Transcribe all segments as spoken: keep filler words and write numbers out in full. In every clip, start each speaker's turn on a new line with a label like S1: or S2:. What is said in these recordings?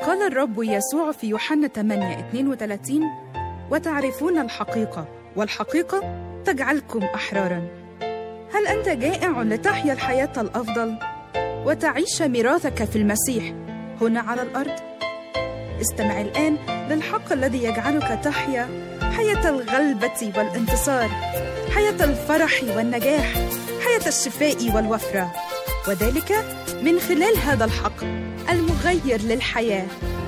S1: قال الرب يسوع في يوحنا ثمانية اثنين وثلاثين: وتعرفون الحقيقة والحقيقة تجعلكم أحراراً. هل أنت جائع لتحيا الحياة الأفضل وتعيش ميراثك في المسيح هنا على الأرض؟ استمع الآن للحق الذي يجعلك تحيا حياة الغلبة والانتصار، حياة الفرح والنجاح، حياة الشفاء والوفرة، وذلك من خلال هذا الحق المغير للحياة.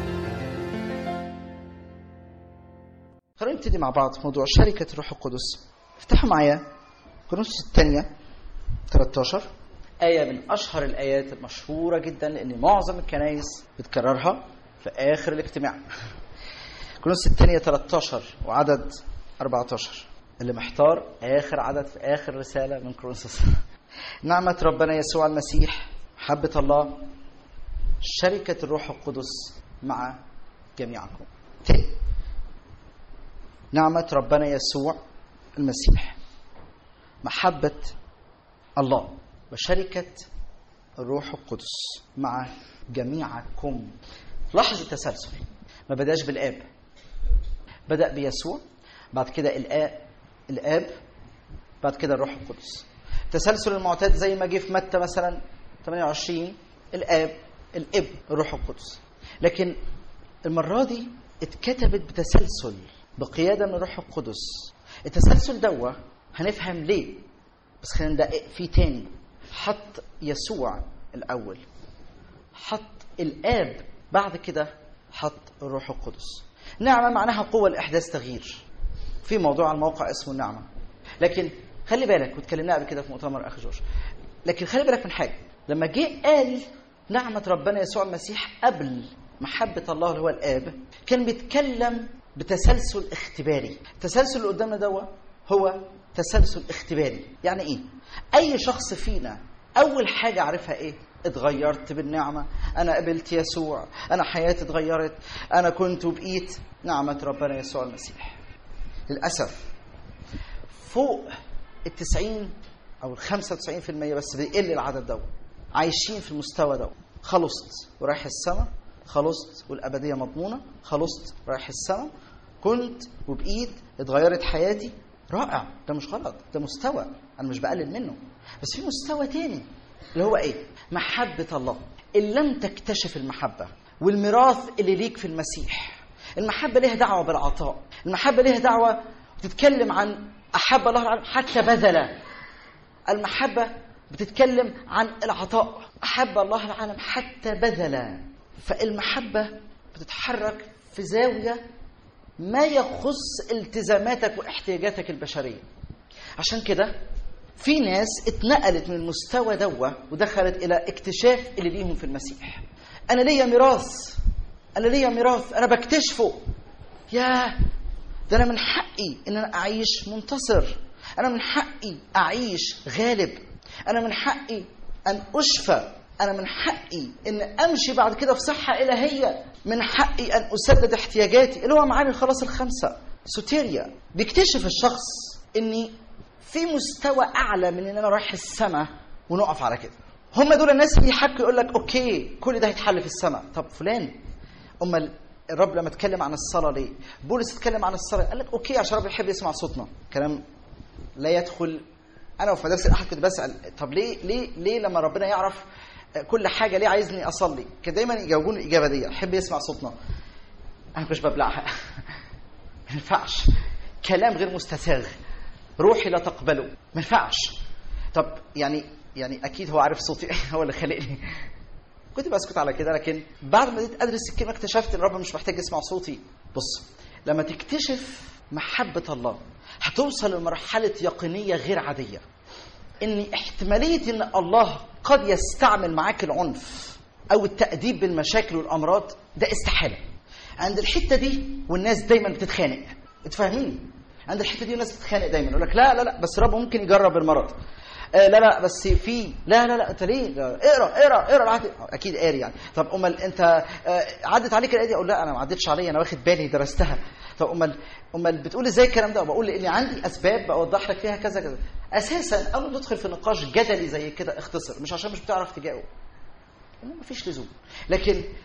S2: خلينا نبتدي مع بعض في موضوع شركة الروح القدس. افتحوا معايا كورنثوس الثانية ثلاثة عشر، آية من أشهر الآيات المشهورة جدا لأن معظم الكنائس بتكررها في آخر الاجتماع. كورنثوس الثانية ثلاثة عشر وعدد أربعة عشر، اللي محتار آخر عدد في آخر رسالة من كورنثوس. نعمة ربنا يسوع المسيح، محبة الله، شركة الروح القدس مع جميعكم. تاني، نعمة ربنا يسوع المسيح، محبة الله، وشركة الروح القدس مع جميعكم. لاحظ التسلسل، ما بداش بالآب، بدأ بيسوع، بعد كده الآب الآب بعد كده الروح القدس. التسلسل المعتاد زي ما جه في متى مثلا ثمانية وعشرين، الآب الابن الروح القدس، لكن المرة دي اتكتبت بتسلسل بقيادة من الروح القدس. التسلسل دوا هنفهم ليه، بس خلينا ندقق فيه تاني. حط يسوع الأول، حط الآب، بعد كده حط الروح القدس. نعمة معناها قوة لإحداث تغيير، في موضوع على الموقع اسمه النعمة. لكن خلي بالك، واتكلمنا قبل كده في مؤتمر أخي جورج، لكن خلي بالك من حاجة. لما جه قال نعمة ربنا يسوع المسيح قبل محبة الله اللي هو الآب، كان بيتكلم بتسلسل اختباري. التسلسل اللي قدامنا دوا هو تسلسل اختباري. يعني ايه؟ اي شخص فينا اول حاجة عارفها ايه؟ اتغيرت بالنعمة، انا قبلت يسوع، انا حياتي اتغيرت، انا كنت وبقيت نعمة ربنا يسوع المسيح. للأسف فوق التسعين او الخمسة وتسعين في المية بس بيقل العدد دوا عايشين في المستوى دوا. خلصت ورايح السماء، خلصت والأبدية مضمونة، خلصت رايح السماء، كنت وبقيت، اتغيرت حياتي. رائع، ده مش غلط، ده مستوى أنا مش بقلل منه. بس في مستوى تاني اللي هو إيه؟ محبة الله. إن لم تكتشف المحبة والميراث اللي ليك في المسيح، المحبة ليها دعوة بالعطاء، المحبة ليها دعوة بتتكلم عن أحب الله العالم حتى بذل. المحبة بتتكلم عن العطاء، أحب الله العالم حتى بذل. فالمحبة بتتحرك في زاوية ما يخص التزاماتك واحتياجاتك البشرية. عشان كده في ناس اتنقلت من المستوى دوا ودخلت إلى اكتشاف اللي ليهم في المسيح. أنا ليا ميراث، أنا ليا ميراث أنا بكتشفه. يا ده أنا من حقي إن أنا أعيش منتصر، أنا من حقي أعيش غالب، أنا من حقي أن أشفى، أنا من حقي أن أمشي بعد كده في صحة إلهية، من حقي أن أسدد احتياجاتي اللي هو معاني الخلاص الخمسة. سوتيريا بيكتشف الشخص أني في مستوى أعلى من أن أنا رايح السماء ونقف على كده. هم دول الناس اللي يحكوا يقول لك أوكي كل ده هيتحل في السماء. طب فلان، أما الرب لما اتكلم عن الصلاة ليه؟ بولس اتكلم عن الصلاة قال لك أوكي عشان الرب يحب يسمع صوتنا. كلام لا يدخل. أنا في مدرسة الأحد كنت بسأل طب ليه ليه ليه لما ربنا يعرف كل حاجة ليه عايزني أصلي؟ كان دايما يجاوبون الإجابة دي، أحب يسمع صوتنا. أنا مش ببلعها. ما ينفعش، كلام غير مستساغ، روحي لا تقبله، ما ينفعش. طب يعني يعني أكيد هو عارف صوتي، هو اللي خلقني. كنت بسكت على كده، لكن بعد ما بديت أدرس الكلمة اكتشفت إن الرب مش محتاج يسمع صوتي. بص، لما تكتشف محبة الله هتوصل لمرحلة يقينية غير عادية، إن احتمالية إن الله قد يستعمل معاك العنف أو التأديب بالمشاكل والأمراض ده استحالة. عند الحتة دي والناس دايما بتتخانق، اتفاهميني؟ عند الحتة دي الناس بتتخانق دايما، يقول لك لا لا لا بس رب ممكن يجرب المرض، آه لا لا بس في لا لا لا انت ليه؟ اقرا اقرا اقرا العهد. اكيد قاري يعني. طب امال انت آه عدت عليك الايه دي؟ اقول لا انا ما عدتش عليا، انا واخد بالي درستها. طب امال امال بتقول ازاي الكلام ده؟ بقول اني عندي اسباب بوضح لك فيها كذا كذا. اساسا اول ما تدخل في نقاش جدلي زي كده اختصر، مش عشان مش بتعرف تجاوب، ما فيش لزوم. لكن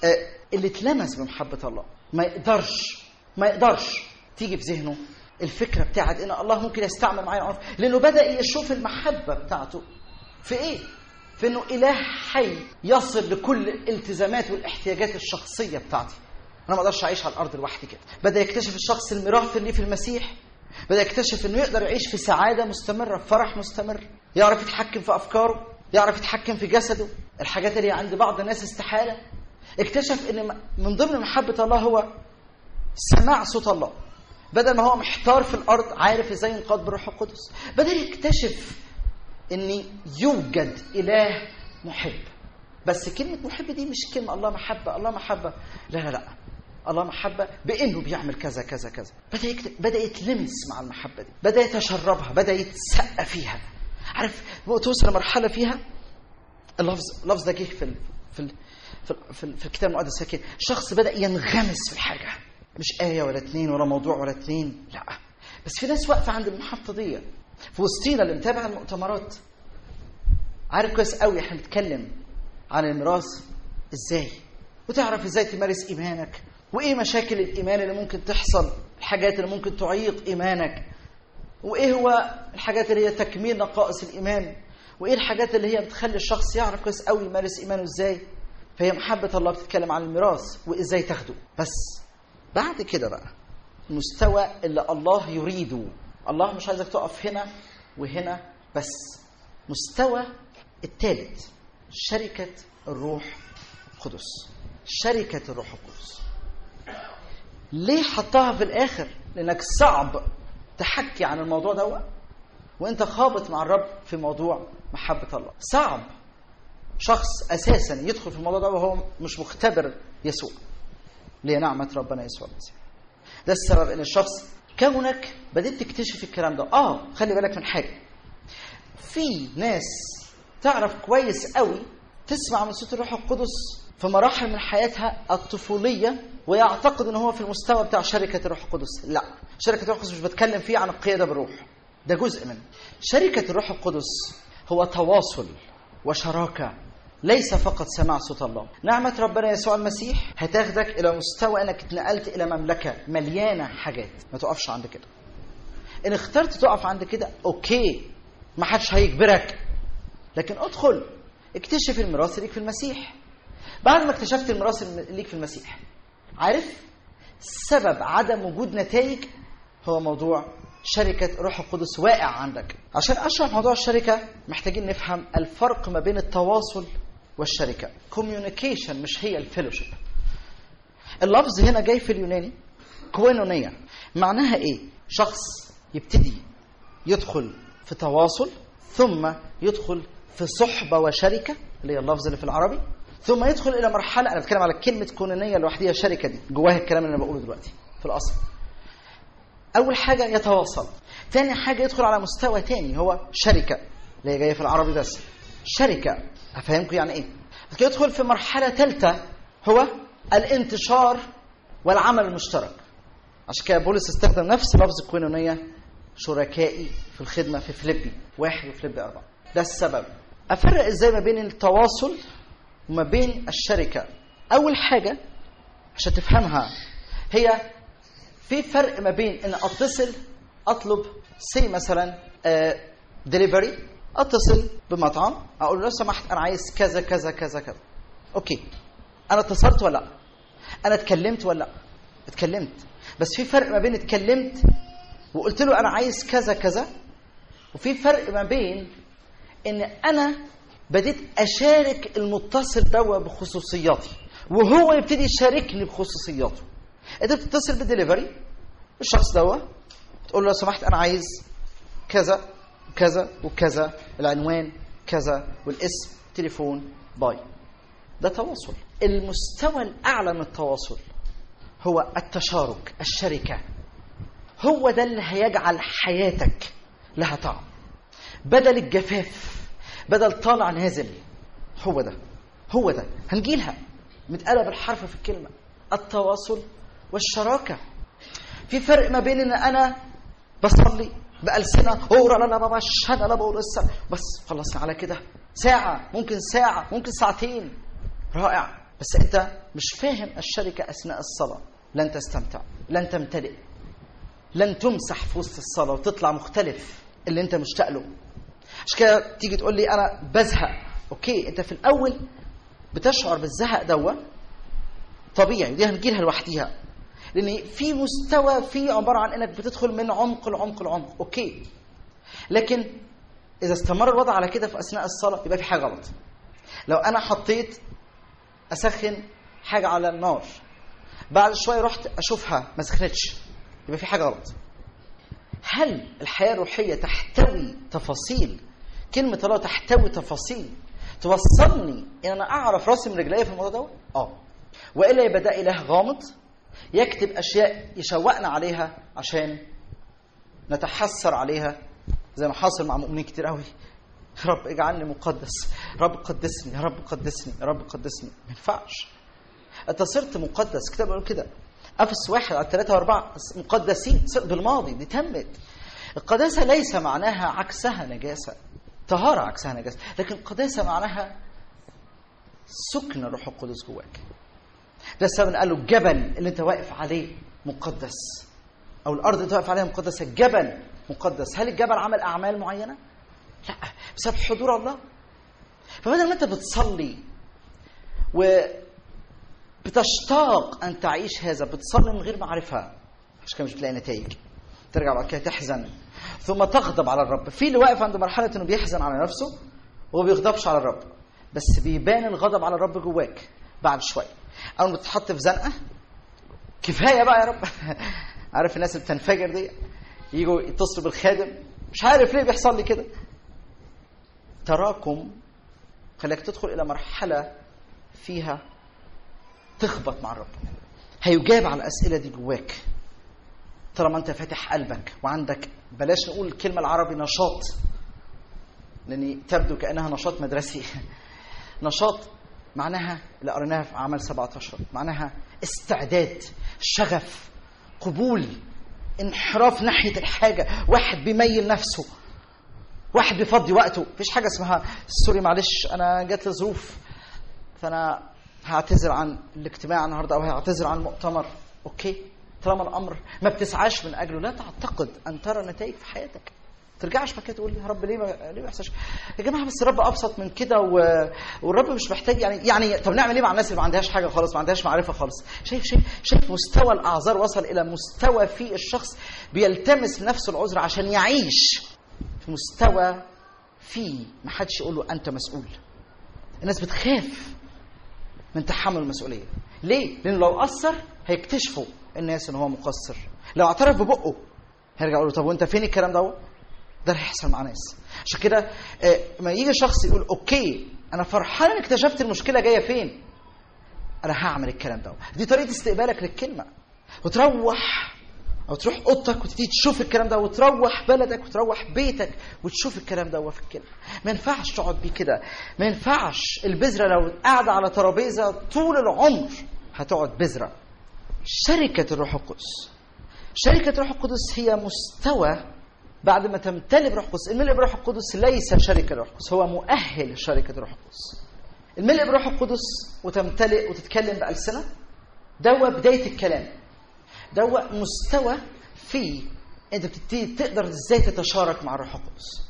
S2: اللي اتلمس بمحبة الله ما يقدرش ما يقدرش تيجي في ذهنه الفكرة بتاعت إن الله ممكن يستعمل معايا عنف، لأنه بدأ يشوف المحبة بتاعته في إيه؟ في إنه إله حي يصل لكل الالتزامات والاحتياجات الشخصية بتاعتي. أنا ما أقدرش أعيش على الأرض لوحدي كده. بدأ يكتشف الشخص الميراث اللي في المسيح، بدأ يكتشف إنه يقدر يعيش في سعادة مستمرة، في فرح مستمر، يعرف يتحكم في أفكاره، يعرف يتحكم في جسده، الحاجات اللي عند بعض الناس استحالة. اكتشف إن من ضمن محبة الله هو سماع صوت الله، بدل ما هو محتار في الأرض عارف إزاي ينقاد بالروح القدس. بدأ يكتشف إن يوجد إله محب. بس كلمة محب دي مش كلمة الله محبة الله محبة، لا لا لا، الله محبة بإنه بيعمل كذا كذا كذا. بدأ يكتب، بدأ يتلمس مع المحبة دي، بدأ يتشربها، بدأ يتسقى فيها. عارف توصل لمرحلة فيها اللفظ لفظ ده جه في ال... في ال... في, ال... في, ال... في الكتاب المقدس كده، شخص بدأ ينغمس في الحاجة، مش آية ولا اتنين ولا موضوع ولا اتنين، لا. بس في ناس واقفة عند المحطة دي في وسطينا اللي متابع المؤتمرات، عارف كويس قوي احنا بنتكلم عن الميراث ازاي، وتعرف ازاي تمارس ايمانك، وايه مشاكل الايمان اللي ممكن تحصل، الحاجات اللي ممكن تعيق ايمانك، وايه هو الحاجات اللي هي تكميل نقائص الايمان، وايه الحاجات اللي هي بتخلي الشخص يعرف كويس قوي يمارس ايمانه ازاي. فهي محبة الله بتتكلم عن الميراث وازاي تاخده. بس بعد كده بقى المستوى اللي الله يريده، الله مش عايزك تقف هنا وهنا بس، مستوى الثالث شركة الروح القدس. شركة الروح القدس ليه حطها في الآخر؟ لأنك صعب تحكي عن الموضوع ده وانت خابط مع الرب في موضوع محبة الله. صعب شخص أساسا يدخل في الموضوع ده وهو مش مختبر يسوع، ليه نعمة ربنا يسوع المسيح. ده السبب ان الشخص كونك بدأت تكتشف الكلام ده. اه خلي بالك من حاجة، في ناس تعرف كويس قوي تسمع من صوت الروح القدس في مراحل من حياتها الطفولية ويعتقد ان هو في المستوى بتاع شركة الروح القدس. لا، شركة الروح القدس مش بتكلم فيه عن القيادة بالروح، ده جزء منه. شركة الروح القدس هو تواصل وشراكة، ليس فقط سماع صوت الله. نعمة ربنا يسوع المسيح هتاخدك إلى مستوى أنك اتنقلت إلى مملكة مليانة حاجات، ما تقفش عند كده. إن اخترت تقف عند كده أوكي، ما حدش هيجبرك، لكن ادخل اكتشف الميراث ليك في المسيح. بعد ما اكتشفت الميراث ليك في المسيح، عارف سبب عدم وجود نتائج هو موضوع شركة روح القدس واقع عندك. عشان أشرح موضوع الشركة محتاجين نفهم الفرق ما بين التواصل والشركة. communication مش هي الفيلوشيب. اللفظ هنا جاي في اليوناني كوينونية، معناها ايه؟ شخص يبتدي يدخل في تواصل، ثم يدخل في صحبة وشركة اللي هي اللفظ اللي في العربي، ثم يدخل إلى مرحلة، أنا بتكلم على كلمة كونونية لوحدها، شركة دي جواها الكلام اللي أنا بقوله دلوقتي في الأصل. أول حاجة يتواصل، تاني حاجة يدخل على مستوى تاني هو شركة اللي هي جاية في العربي بس شركة. هفهمكم يعني إيه. يدخل في مرحلة ثالثة هو الانتشار والعمل المشترك. عشان كده بولس استخدم نفس لفظ الكوينونية، شركائي في الخدمة في فيليبي واحد وفيليبي أربعة. ده السبب. أفرق إزاي ما بين التواصل وما بين الشركة؟ أول حاجة عشان تفهمها هي في فرق ما بين ان اتصل اطلب سي مثلا ديليفري، اتصل بمطعم اقول له لو سمحت انا عايز كذا كذا كذا كذا. اوكي، انا اتصلت ولا لا؟ انا اتكلمت ولا لا؟ اتكلمت. بس في فرق ما بين اتكلمت وقلت له انا عايز كذا كذا، وفي فرق ما بين ان انا بديت اشارك المتصل ده بخصوصياتي وهو يبتدي يشاركني بخصوصياته. انت بتتصل بالدليفري، الشخص ده تقول له لو سمحت انا عايز كذا وكذا وكذا، العنوان كذا والاسم تليفون باي. ده تواصل. المستوى الاعلى من التواصل هو التشارك، الشركه. هو ده اللي هيجعل حياتك لها طعم، بدل الجفاف، بدل طالع نازل. هو ده هو ده هنجيلها متقلب الحرف في الكلمه، التواصل والشراكة. في فرق ما بين ان انا بصلي بألسنة اورا لا لا بابا شهادة لا بقول بس خلصنا على كده، ساعة ممكن ساعة ممكن ساعتين، رائع. بس انت مش فاهم الشركة اثناء الصلاة لن تستمتع، لن تمتلئ، لن تمسح في وسط الصلاة وتطلع مختلف اللي انت مشتاق له. عشان كده تيجي تقول لي انا بزهق. اوكي، انت في الاول بتشعر بالزهق دوا طبيعي، دي هنجيلها لوحديها، لان في مستوى في عباره عن انك بتدخل من عمق العمق العمق. اوكي، لكن اذا استمر الوضع على كده في اثناء الصلاه يبقى في حاجه غلط. لو انا حطيت اسخن حاجه على النار، بعد شويه رحت اشوفها ما سخنتش، يبقى في حاجه غلط. هل الحياه الروحيه تحتوي تفاصيل؟ كلمه الله تحتوي تفاصيل توصلني ان انا اعرف راسي من رجلي في الموضوع ده؟ اه، والا يبقى ده اله غامض يكتب اشياء يشوقنا عليها عشان نتحسر عليها، زي ما حاصل مع مؤمنين كتير قوي. رب اجعلني مقدس، رب قدسني، يا رب قدسني، يا رب قدسني. ما ينفعش. انت صرت مقدس، كتاب بيقول كده افس واحد على ثلاثة واربعة، مقدسين بالماضي، دي تمت. القداسه ليس معناها عكسها نجاسه، طهاره عكسها نجاسه، لكن القداسه معناها سكن الروح القدس جواك. ده السبب قال له الجبل اللي انت واقف عليه مقدس، او الارض اللي انت واقف عليها مقدسه، الجبل مقدس. هل الجبل عمل اعمال معينه؟ لا، بسبب حضور الله. فبدل ما انت بتصلي وبتشتاق ان تعيش هذا، بتصلي من غير معرفه، عشان كده مش بتلاقي نتائج. ترجع بعد كده تحزن ثم تغضب على الرب. في اللي واقف عند مرحله انه بيحزن على نفسه وما بيغضبش على الرب، بس بيبان الغضب على الرب جواك بعد شويه. اول ما تتحط في زنقه، كفايه بقى يا رب. عارف الناس اللي بتنفجر دي، يجوا يتصلوا بالخادم، مش عارف ليه بيحصل لي كده. تراكم خليك تدخل الى مرحله فيها تخبط مع الرب. هيجاب على الاسئله دي جواك طالما انت فاتح قلبك وعندك، بلاش نقول الكلمه العربي نشاط، لان تبدو كانها نشاط مدرسي. نشاط معناها اللي قريناها في اعمال سبعة عشر، معناها استعداد، شغف، قبول، انحراف ناحيه الحاجه، واحد بيميل نفسه، واحد بيفضي وقته. مفيش حاجه اسمها سوري معلش انا جات لي ظروف فانا هعتذر عن الاجتماع النهارده او هعتذر عن المؤتمر. اوكي، طالما الامر ما بتسعاش من اجله، لا تعتقد ان ترى نتائج في حياتك. ترجعش بقى كده تقول يا رب ليه ما ليه ما يحصلش؟ يا جماعه بس الرب ابسط من كده، و... والرب مش محتاج يعني يعني طب نعمل ايه مع الناس اللي ما عندهاش حاجه خالص، ما عندهاش معرفه خالص؟ شايف شايف شايف مستوى الاعذار وصل الى مستوى في الشخص بيلتمس لنفسه العذر عشان يعيش في مستوى فيه ما حدش يقول له انت مسؤول. الناس بتخاف من تحمل المسؤوليه. ليه؟ لان لو قصر هيكتشفوا الناس ان هو مقصر. لو اعترف ببقه هيرجع يقول له طب وانت فين الكلام ده؟ ده اللي هيحصل مع ناس. عشان كده ما يجي شخص يقول اوكي انا فرحان ان اكتشفت المشكله جايه فين، انا هعمل الكلام ده. دي طريقه استقبالك للكلمه. وتروح او تروح اوضتك وتبتدي تشوف الكلام ده، وتروح بلدك وتروح بيتك وتشوف الكلام ده في الكلمه. ما ينفعش تقعد بيه كده. ما ينفعش البذره لو قاعده على ترابيزه طول العمر هتقعد بذره. شركه الروح القدس، شركه الروح القدس هي مستوى بعد ما تمتلئ بروح القدس. الملء بروح القدس ليس شركه الروح القدس، هو مؤهل شركه الروح القدس. الملء بروح القدس وتمتلئ وتتكلم بألسنة، ده بدايه الكلام، ده مستوى فيه انت بتبتدي تقدر ازاي تتشارك مع الروح القدس.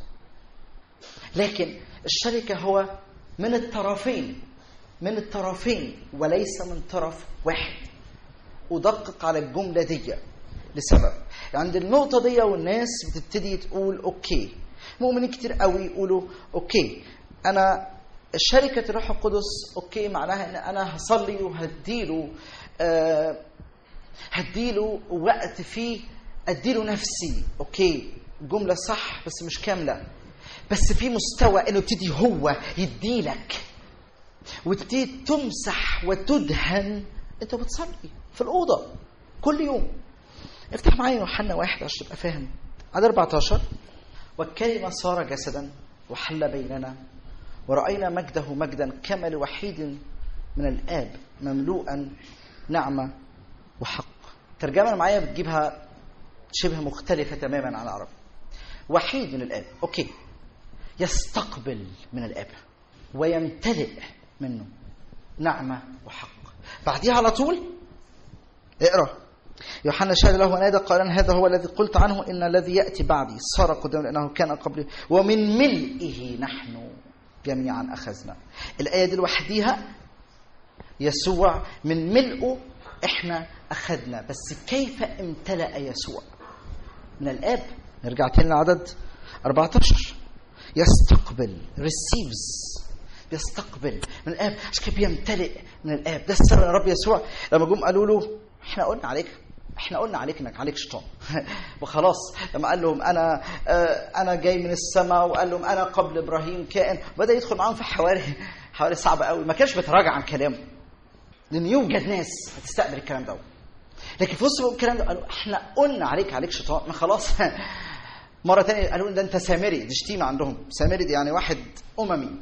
S2: لكن الشركه هو من الطرفين، من الطرفين وليس من طرف واحد. ادقق على الجمله دي لسبب عند النقطه دي، والناس بتبتدي تقول اوكي. مؤمنين كتير قوي يقولوا اوكي انا شركه الروح القدس اوكي معناها ان انا هصلي وهديله آه هديله وقت فيه اديله نفسي. اوكي جمله صح بس مش كامله. بس في مستوى انه يبتدي هو يديلك وتبتدي تمسح وتدهن. انت بتصلي في الاوضه كل يوم. افتح معايا يوحنا واحد عشان تبقى فاهم. عدد أربعة عشر، والكلمه صار جسدا وحل بيننا ورأينا مجده مجدا كما لوحيد من الآب مملوءا نعمة وحق. ترجمة معايا بتجيبها شبه مختلفة تماما عن العرب. وحيد من الآب، أوكي، يستقبل من الآب ويمتلئ منه. نعمة وحق. بعديها على طول اقرأ. يوحنا شهد له ونادى قائلا هذا هو الذي قلت عنه إن الذي يأتي بعدي صار قدام لأنه كان قبلي ومن ملئه نحن جميعا أخذنا. الآية دي لوحديها يسوع من ملئه احنا أخذنا. بس كيف امتلأ يسوع؟ من الآب. نرجع تاني لعدد أربعة عشر. يستقبل receives يستقبل من الآب. عشان كده بيمتلئ من الآب. ده السر. الرب يسوع لما جم قالوا له احنا قلنا عليك احنا قلنا عليك انك عليك شيطان وخلاص. لما قال لهم انا انا جاي من السماء وقال لهم انا قبل ابراهيم كائن، بدا يدخل معاهم في حواري حواري صعبه قوي. ما كانش بيتراجع عن كلامه لان يوجد ناس هتستقبل الكلام ده. لكن في وسط الكلام ده قالوا احنا قلنا عليك عليك شيطان. ما خلاص. مره ثانيه قالوا ده انت سامري. دي شتيمه عندهم. سامري دي يعني واحد اممي.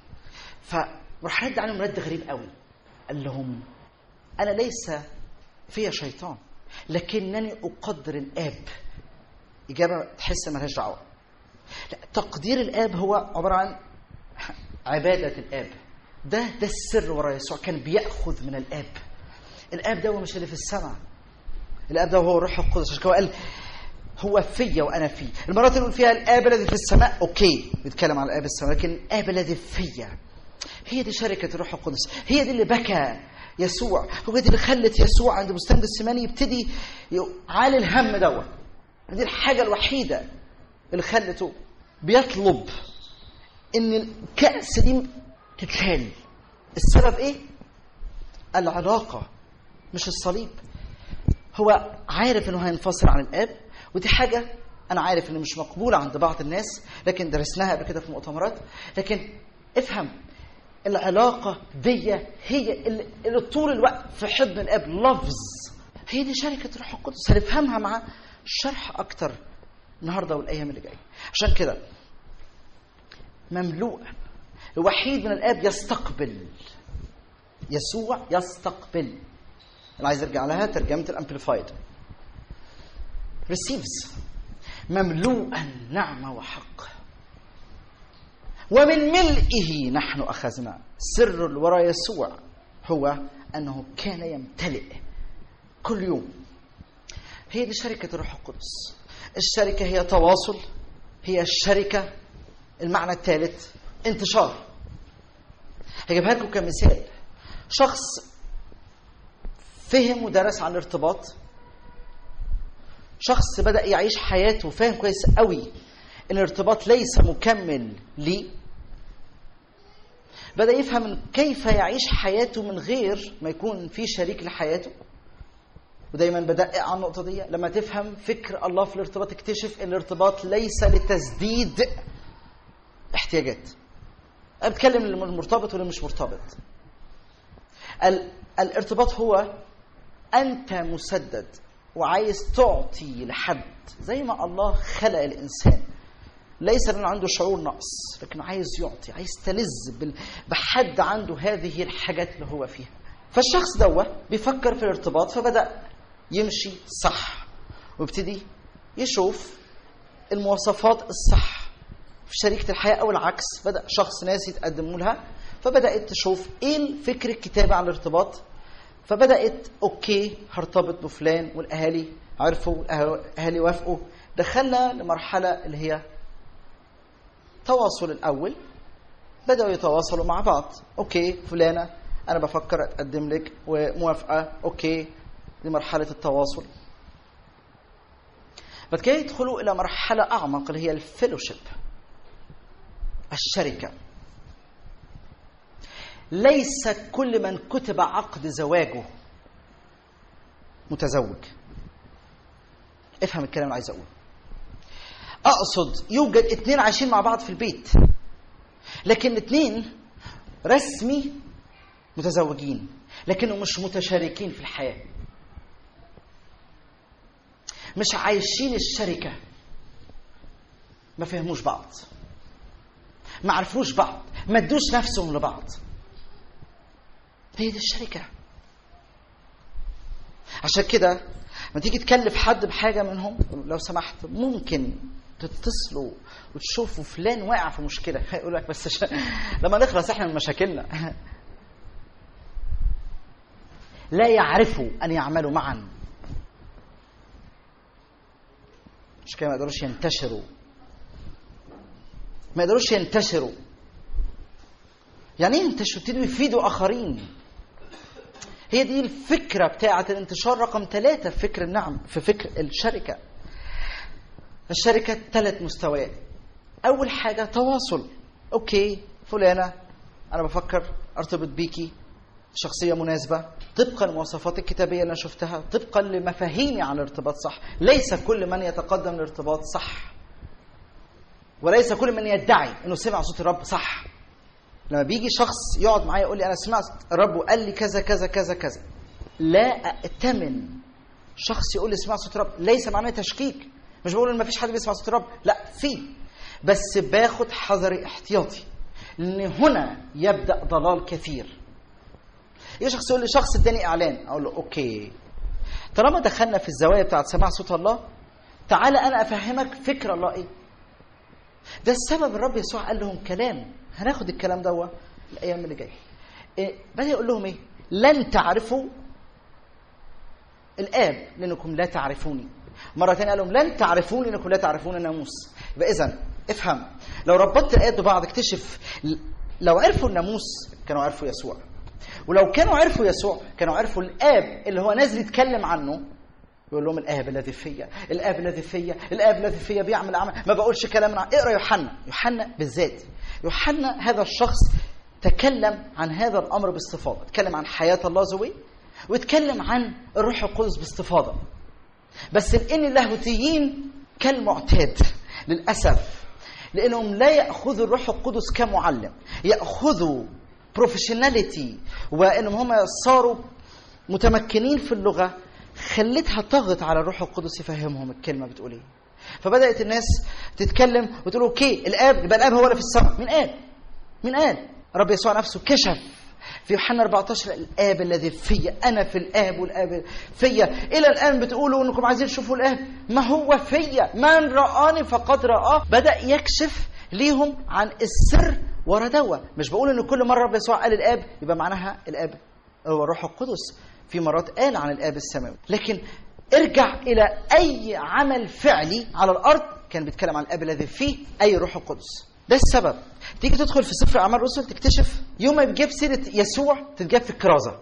S2: فراح رد عليهم رد غريب قوي. قال لهم انا ليس فيها شيطان لكنني أقدر الآب. إجابة تحس ملهاش دعوة. لا، تقدير الآب هو عبارة عن عبادة الآب. ده ده السر وراء يسوع. كان بيأخذ من الآب. الآب ده هو مش اللي في السماء. الآب ده هو الروح القدس. عشان كده قال هو فيا وأنا فيه. المرات اللي فيها الآب الذي في السماء أوكي بيتكلم على الآب السماء، لكن الآب الذي فيا هي دي شركة الروح القدس. هي دي اللي بكى يسوع. هو دي اللي خلت يسوع عند بستان جثماني يبتدي يعالي الهم دوت. دي الحاجة الوحيدة اللي خلته بيطلب ان الكأس دي تتشال. السبب ايه؟ العلاقة مش الصليب. هو عارف انه هينفصل عن الآب، ودي حاجة انا عارف انه مش مقبولة عند بعض الناس، لكن درسناها قبل كده في مؤتمرات. لكن افهم العلاقة دي هي اللي طول الوقت في حضن الآب. لفظ هي دي شركة روح القدس. هنفهمها مع شرح أكتر النهاردة والأيام اللي جاية. عشان كده مملوء الوحيد من الآب يستقبل. يسوع يستقبل. أنا عايز أرجع لها ترجمة الأمبليفايد. receives مملوءا نعمة وحق ومن ملئه نحن أخذنا. سر الوراء يسوع هو أنه كان يمتلئ كل يوم. هي دي شركة الروح القدس. الشركة هي تواصل. هي الشركة المعنى الثالث انتشار. هجيبها لكم كمثال. شخص فهم ودرس عن الارتباط. شخص بدأ يعيش حياته وفاهم كويس قوي ان الارتباط ليس مكمل ليه. بدأ يفهم كيف يعيش حياته من غير ما يكون في شريك لحياته. ودايما بدقق على النقطة دي. لما تفهم فكر الله في الارتباط اكتشف ان الارتباط ليس لتسديد احتياجات. انا بتكلم المرتبط واللي مش مرتبط. الارتباط هو انت مسدد وعايز تعطي لحد زي ما الله خلق الانسان. ليس لأنه عنده شعور نقص، لكنه عايز يعطي، عايز تلذ بحد عنده هذه الحاجات اللي هو فيها. فالشخص دوت بيفكر في الارتباط، فبدأ يمشي صح وابتدي يشوف المواصفات الصح في شريكة الحياة أو العكس. بدأ شخص ناس يتقدموا لها، فبدأت تشوف إيه الفكر الكتابي عن الارتباط. فبدأت أوكي هرتبط بفلان، والأهالي عرفوا والأهالي وافقوا. دخلنا لمرحلة اللي هي تواصل الأول. بدأوا يتواصلوا مع بعض. أوكي فلانة أنا بفكر أتقدم لك وموافقة. أوكي دي مرحلة التواصل. بعد كده يدخلوا إلى مرحلة أعمق اللي هي الفيلوشيب، الشركة. ليس كل من كتب عقد زواجه متزوج. افهم الكلام اللي عايز أقوله. أقصد يوجد اتنين عايشين مع بعض في البيت، لكن اتنين رسمي متزوجين لكنهم مش متشاركين في الحياة، مش عايشين الشركة، ما فهموش بعض، ما عرفوش بعض، ما ادوش نفسهم لبعض. هي دي الشركة. عشان كده ما تيجي تكلف حد بحاجة منهم، لو سمحت ممكن تتصلوا وتشوفوا فلان واقع في مشكلة. يقول لك بس ش... لما نخلص احنا من مشاكلنا. لا يعرفوا ان يعملوا معا. مش كده ما يقدروش ينتشروا، ما يقدروش ينتشروا. يعني ايه ينتشروا؟ يبتدوا يفيدوا اخرين. هي دي الفكره بتاعه الانتشار رقم ثلاثة في فكر النعم، في فكر الشركه. الشركه ثلاث مستويات. اول حاجه تواصل. اوكي فلانه انا بفكر ارتبط بيكي شخصيه مناسبه طبقا للمواصفات الكتابيه اللي انا شفتها، طبقا لمفاهيمي عن الارتباط صح. ليس كل من يتقدم للارتباط صح، وليس كل من يدعي انه سمع صوت الرب صح. لما بيجي شخص يقعد معايا يقول لي انا سمعت الرب وقال لي كذا كذا كذا كذا، لا أأتمن شخص يقول لي سمعت صوت الرب. ليس معناه تشكيك، مش بقول ان ما فيش حد بيسمع صوت الرب، لا في، بس باخد حذري احتياطي، لان هنا يبدأ ضلال كثير. يجي شخص يقول لي شخص اداني اعلان، اقول له اوكي طالما دخلنا في الزوايا بتاعت سماع صوت الله، تعالى انا افهمك فكر الله ايه. ده السبب الرب يسوع قال لهم كلام، هناخد الكلام ده الايام اللي جايه. إيه بدا يقول لهم ايه؟ لن تعرفوا الاب لانكم لا تعرفوني. مره ثانيه قال لهم لن تعرفوني لانكم لا تعرفون الناموس. يبقى اذا افهم، لو ربطت الايات ببعض اكتشف لو عرفوا الناموس كانوا عرفوا يسوع، ولو كانوا عرفوا يسوع كانوا عرفوا الاب اللي هو نازل يتكلم عنه. يقول لهم الاب الذي فيا، الاب الذي فيا، الاب الذي فيا بيعمل عمل. ما بقولش كلام. اقرا يوحنا، يوحنا بالذات. يوحنا هذا الشخص تكلم عن هذا الامر باستفاضه، تكلم عن حياه الله زوي، وتكلم عن الروح القدس باستفاضه. بس الان اللاهوتيين كالمعتاد للاسف، لانهم لا ياخذوا الروح القدس كمعلم، ياخذوا بروفيشناليتي، وانهم هم صاروا متمكنين في اللغه خلتها تضغط على الروح القدس يفهمهم الكلمه بتقول ايه. فبدات الناس تتكلم وتقول اوكي الاب، يبقى الاب هو اللي في السماء. مين قال؟ مين قال؟ رب يسوع نفسه كشف في يوحنا أربعة عشر الاب الذي فيا، انا في الاب والاب فيا. الى الان بتقولوا انكم عايزين تشوفوا الاب، ما هو فيا، من رآني فقد رآه. بدا يكشف ليهم عن السر ورا دوا. مش بقول ان كل مره رب يسوع قال الاب يبقى معناها الاب هو الروح القدس، في مرات قال عن الاب السماوي، لكن ارجع الى اي عمل فعلي على الارض كان بيتكلم عن الاب الذي فيه اي روح القدس. ده السبب. تيجي تدخل في سفر اعمال الرسل تكتشف يوم ما بيجيب سيره يسوع تتجاب في الكرازه،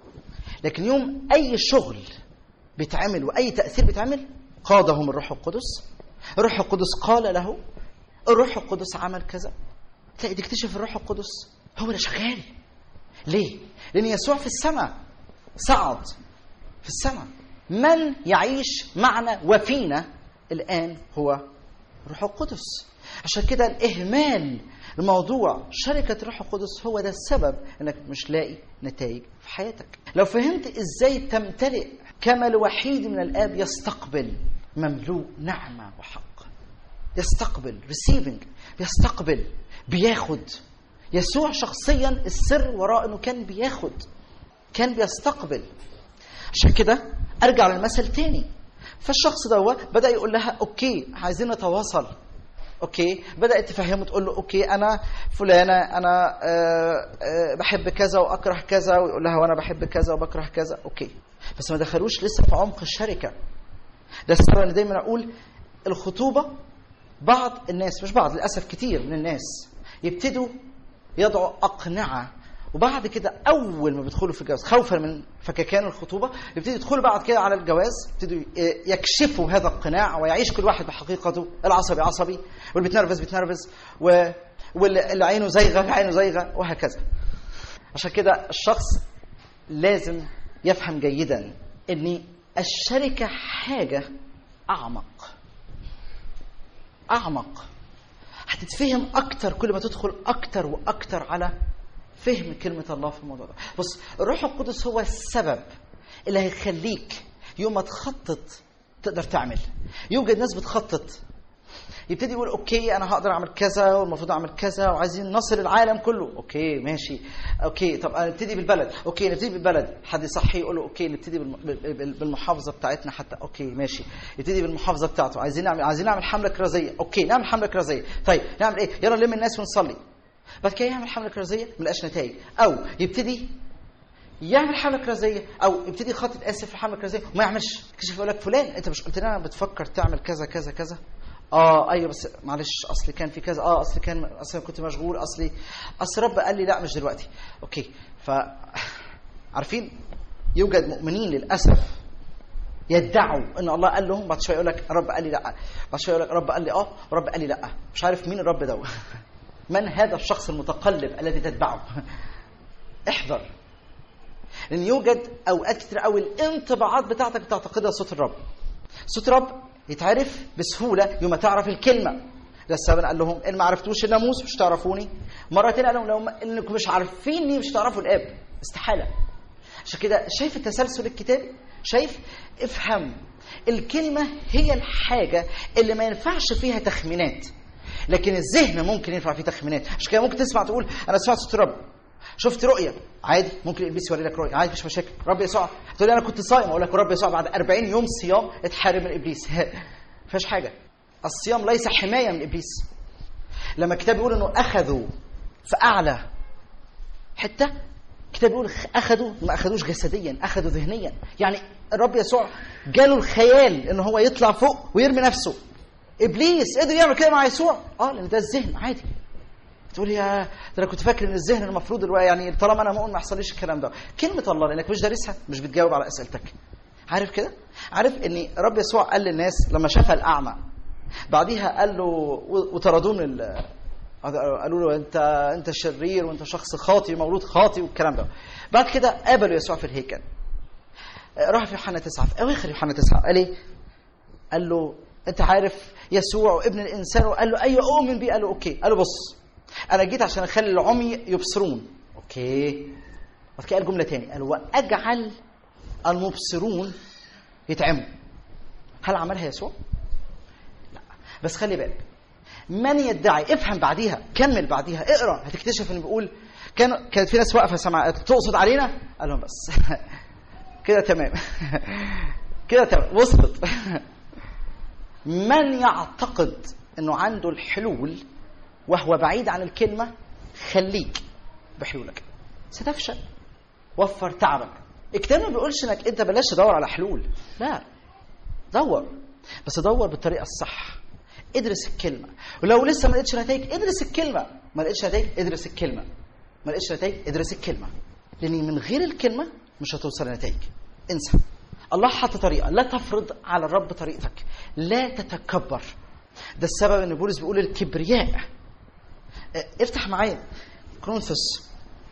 S2: لكن يوم اي شغل بيتعمل واي تاثير بيتعمل قادهم الروح القدس. الروح القدس قال له، الروح القدس عمل كذا. تلاقي تكتشف الروح القدس هو اللي شغال. ليه؟ لان يسوع في السماء، صعد في السماء. من يعيش معنا وفينا الآن هو روح القدس. عشان كده الإهمال الموضوع شركة روح القدس هو ده السبب انك مش لاقي نتائج في حياتك. لو فهمت ازاي تمتلئ كما الوحيد من الآب يستقبل مملوء نعمة وحق، يستقبل receiving، يستقبل بياخد. يسوع شخصيا السر وراء انه كان بياخد، كان بيستقبل. عشان كده ارجع للمثل تاني. فالشخص ده بدأ يقول لها اوكي عايزين نتواصل. اوكي بدأت تفهمه، تقول له اوكي انا فلانة انا آه آه بحب كذا واكره كذا، ويقول لها وانا بحب كذا وبكره كذا. اوكي بس ما دخلوش لسه في عمق الشركة. ده السبب ان دايما اقول الخطوبة بعض الناس، مش بعض للأسف كتير من الناس يبتدوا يضعوا أقنعة، وبعد كده أول ما بيدخلوا في الجواز خوفا من فككان الخطوبة يبتدوا يدخلوا بعد كده على الجواز، يبتدوا يكشفوا هذا القناع ويعيش كل واحد بحقيقته. العصبي عصبي، واللي بيتنرفز بيتنرفز، واللي عينه زيغة عينه زيغة، وهكذا. عشان كده الشخص لازم يفهم جيدا أن الشركة حاجة أعمق أعمق، هتتفهم أكتر كل ما تدخل أكتر وأكتر على فهم كلمة الله في الموضوع ده. بص، الروح القدس هو السبب اللي هيخليك يوم ما تخطط تقدر تعمل. يوجد ناس بتخطط يبتدي يقول اوكي انا هقدر اعمل كذا والمفروض اعمل كذا وعايزين نصل العالم كله. اوكي ماشي، اوكي طب نبتدي بالبلد. اوكي نبتدي بالبلد. حد يصحي يقول له اوكي نبتدي بالمحافظه بتاعتنا حتى. اوكي ماشي، يبتدي بالمحافظه بتاعته. عايزين نعمل عايزين نعمل حمله كرازيه. اوكي نعمل حمله كرازيه. طيب نعمل ايه؟ يلا نلم الناس ونصلي. بعد كده يعمل حمله كرازيه ما لقاش نتائج، او يبتدي يعمل حمله كرازيه او يبتدي يخطط اسف في حمله كرازيه وما يعملش. يكتشف يقول لك فلان انت مش قلت لنا بتفكر تعمل كذا كذا كذا؟ اه ايوه بس معلش اصلي كان في كذا، اه اصلي كان اصلي كنت مشغول، اصلي اصل رب قال لي لا مش دلوقتي. اوكي. ف عارفين يوجد مؤمنين للاسف يدعوا ان الله قال لهم، بعد شويه يقول لك رب قال لي لا، بعد شويه يقول لك رب قال لي اه ورب قال لي لا. مش عارف مين الرب ده. من هذا الشخص المتقلب الذي تتبعه؟ احذر، لان يوجد اوقات كتير قوي الانطباعات بتاعتك بتعتقدها صوت الرب. صوت الرب يتعرف بسهوله يوم تعرف الكلمه. ده السبب قال لهم ان ما عرفتوش الناموس مش تعرفوني. مرتين قال لهم لو انكم مش عارفيني مش تعرفوا الاب. استحاله. عشان كده شايف التسلسل الكتابي؟ شايف؟ افهم الكلمه هي الحاجه اللي ما ينفعش فيها تخمينات، لكن الذهن ممكن ينفع فيه تخمينات. عشان كده ممكن تسمع تقول انا سمعت صوت الرب، شفت رؤيه، عادي ممكن الابليس يوري لك رؤيه، عادي مش مشاكل. رب يسوع تقول لي انا كنت صايم، اقول لك رب يسوع بعد أربعين يوم صيام اتحارب من الابليس. فيش حاجه. الصيام ليس حمايه من الابليس. لما الكتاب بيقول انه اخذوا في اعلى حته، الكتاب بيقول اخذوا، ما اخذوش جسديا، اخذوا ذهنيا. يعني الرب يسوع جاله الخيال ان هو يطلع فوق ويرمي نفسه. ابليس قدر يعمل كده مع يسوع؟ اه لان ده الذهن عادي. تقول يا ده انا كنت فاكر ان الذهن المفروض يعني طالما انا مؤمن ما يحصليش الكلام ده. كلمه الله لانك مش دارسها مش بتجاوب على اسئلتك. عارف كده؟ عارف ان رب يسوع قال للناس لما شاف الاعمى بعديها قال له وطردوه من قالوا له انت انت شرير وانت شخص خاطي مولود خاطي والكلام ده. بعد كده قابلوا يسوع في الهيكل. راح في يوحنا تسعة في اواخر يوحنا تسعة قال ايه؟ قال له انت عارف يسوع وابن الانسان؟ وقال له ايوه اؤمن بيه. قال له اوكي. قال له بص انا جيت عشان اخلي العمي يبصرون. اوكي. بعد كده قال جمله ثانيه قال واجعل المبصرون يتعموا. هل عملها يسوع؟ لا. بس خلي بالك من يدعي، افهم بعديها، كمل بعديها، اقرا هتكتشف انه بيقول كان كانت في ناس واقفه سمعت تقصد علينا. قال لهم بس كده تمام كده تمام وصلت. من يعتقد انه عنده الحلول وهو بعيد عن الكلمه خليك بحلولك ستفشل. وفر تعبك. الكتاب ما بيقولش انك انت بلاش تدور على حلول، لا دور، بس دور بالطريقه الصح. ادرس الكلمه، ولو لسه ما لقيتش نتائج ادرس الكلمه، ما لقيتش نتائج ادرس الكلمه، ما لقيتش نتائج ادرس الكلمه، لان من غير الكلمه مش هتوصل لنتائج. انسى. الله حط طريقه، لا تفرض على الرب طريقتك، لا تتكبر. ده السبب ان بولس بيقول الكبرياء. افتح معايا كورنثوس،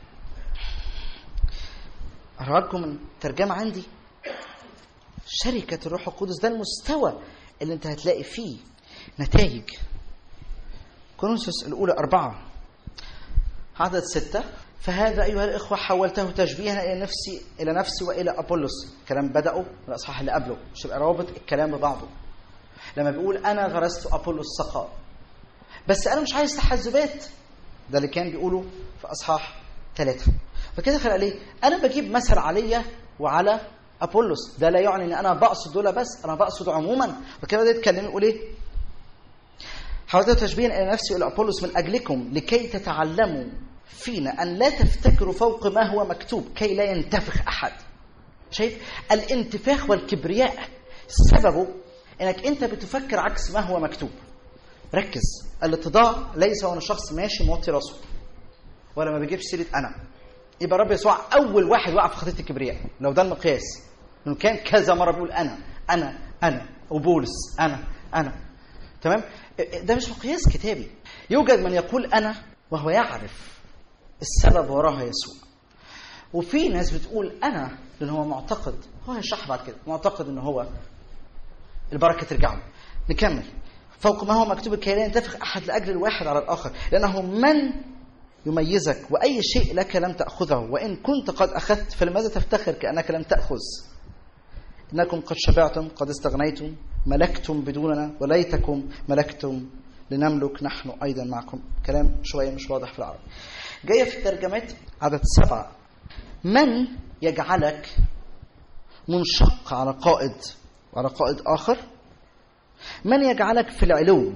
S2: أراكم من ترجمة عندي شركة الروح القدس. ده المستوى اللي انت هتلاقي فيه نتائج. كورنثوس الأولى أربعة عدد ستة. فهذا أيها الإخوة حولته تشبيها إلى نفسي إلى نفسي وإلى أبولس. الكلام بدأوا من الأصحاح اللي قبله، مش يبقى رابط الكلام ببعضه. لما بيقول أنا غرست أبولس سقى، بس أنا مش عايز تحزبات. ده اللي كان بيقوله في أصحاح ثلاثة. فكده خلق ليه أنا بجيب مثل عليا وعلى أبولس. ده لا يعني أن أنا بقصد دول بس، أنا بقصد عموما. فكده ده يتكلم يقول إيه؟ حاولت تشبيها إلى نفسي وإلى أبولس من أجلكم لكي تتعلموا فينا أن لا تفتكروا فوق ما هو مكتوب كي لا ينتفخ أحد. شايف الانتفاخ والكبرياء سببه إنك أنت بتفكر عكس ما هو مكتوب. ركز. الاتضاع ليس وانا شخص ماشي موطي راسه ولا ما بيجيبش سيره انا. يبقى رب يسوع اول واحد وقع في خطيه الكبرياء لو ده المقياس، انه كان كذا مره بيقول انا انا انا وبولس انا انا. تمام؟ ده مش مقياس كتابي. يوجد من يقول انا وهو يعرف السبب وراها يسوع، وفي ناس بتقول انا لان هو معتقد، هو هيشرح بعد كده، معتقد ان هو البركه ترجع له. نكمل. فوق ما هو مكتوب كي لا ينتفخ أحد لأجل الواحد على الآخر، لأنه من يميزك وأي شيء لك لم تأخذه، وإن كنت قد أخذت فلماذا تفتخر كأنك لم تأخذ؟ إنكم قد شبعتم، قد استغنيتم، ملكتم بدوننا، وليتكم ملكتم لنملك نحن أيضا معكم. كلام شوية مش واضح في العربي. جاية في الترجمات عدد سبعة. من يجعلك منشق على قائد وعلى قائد آخر؟ من يجعلك في العلو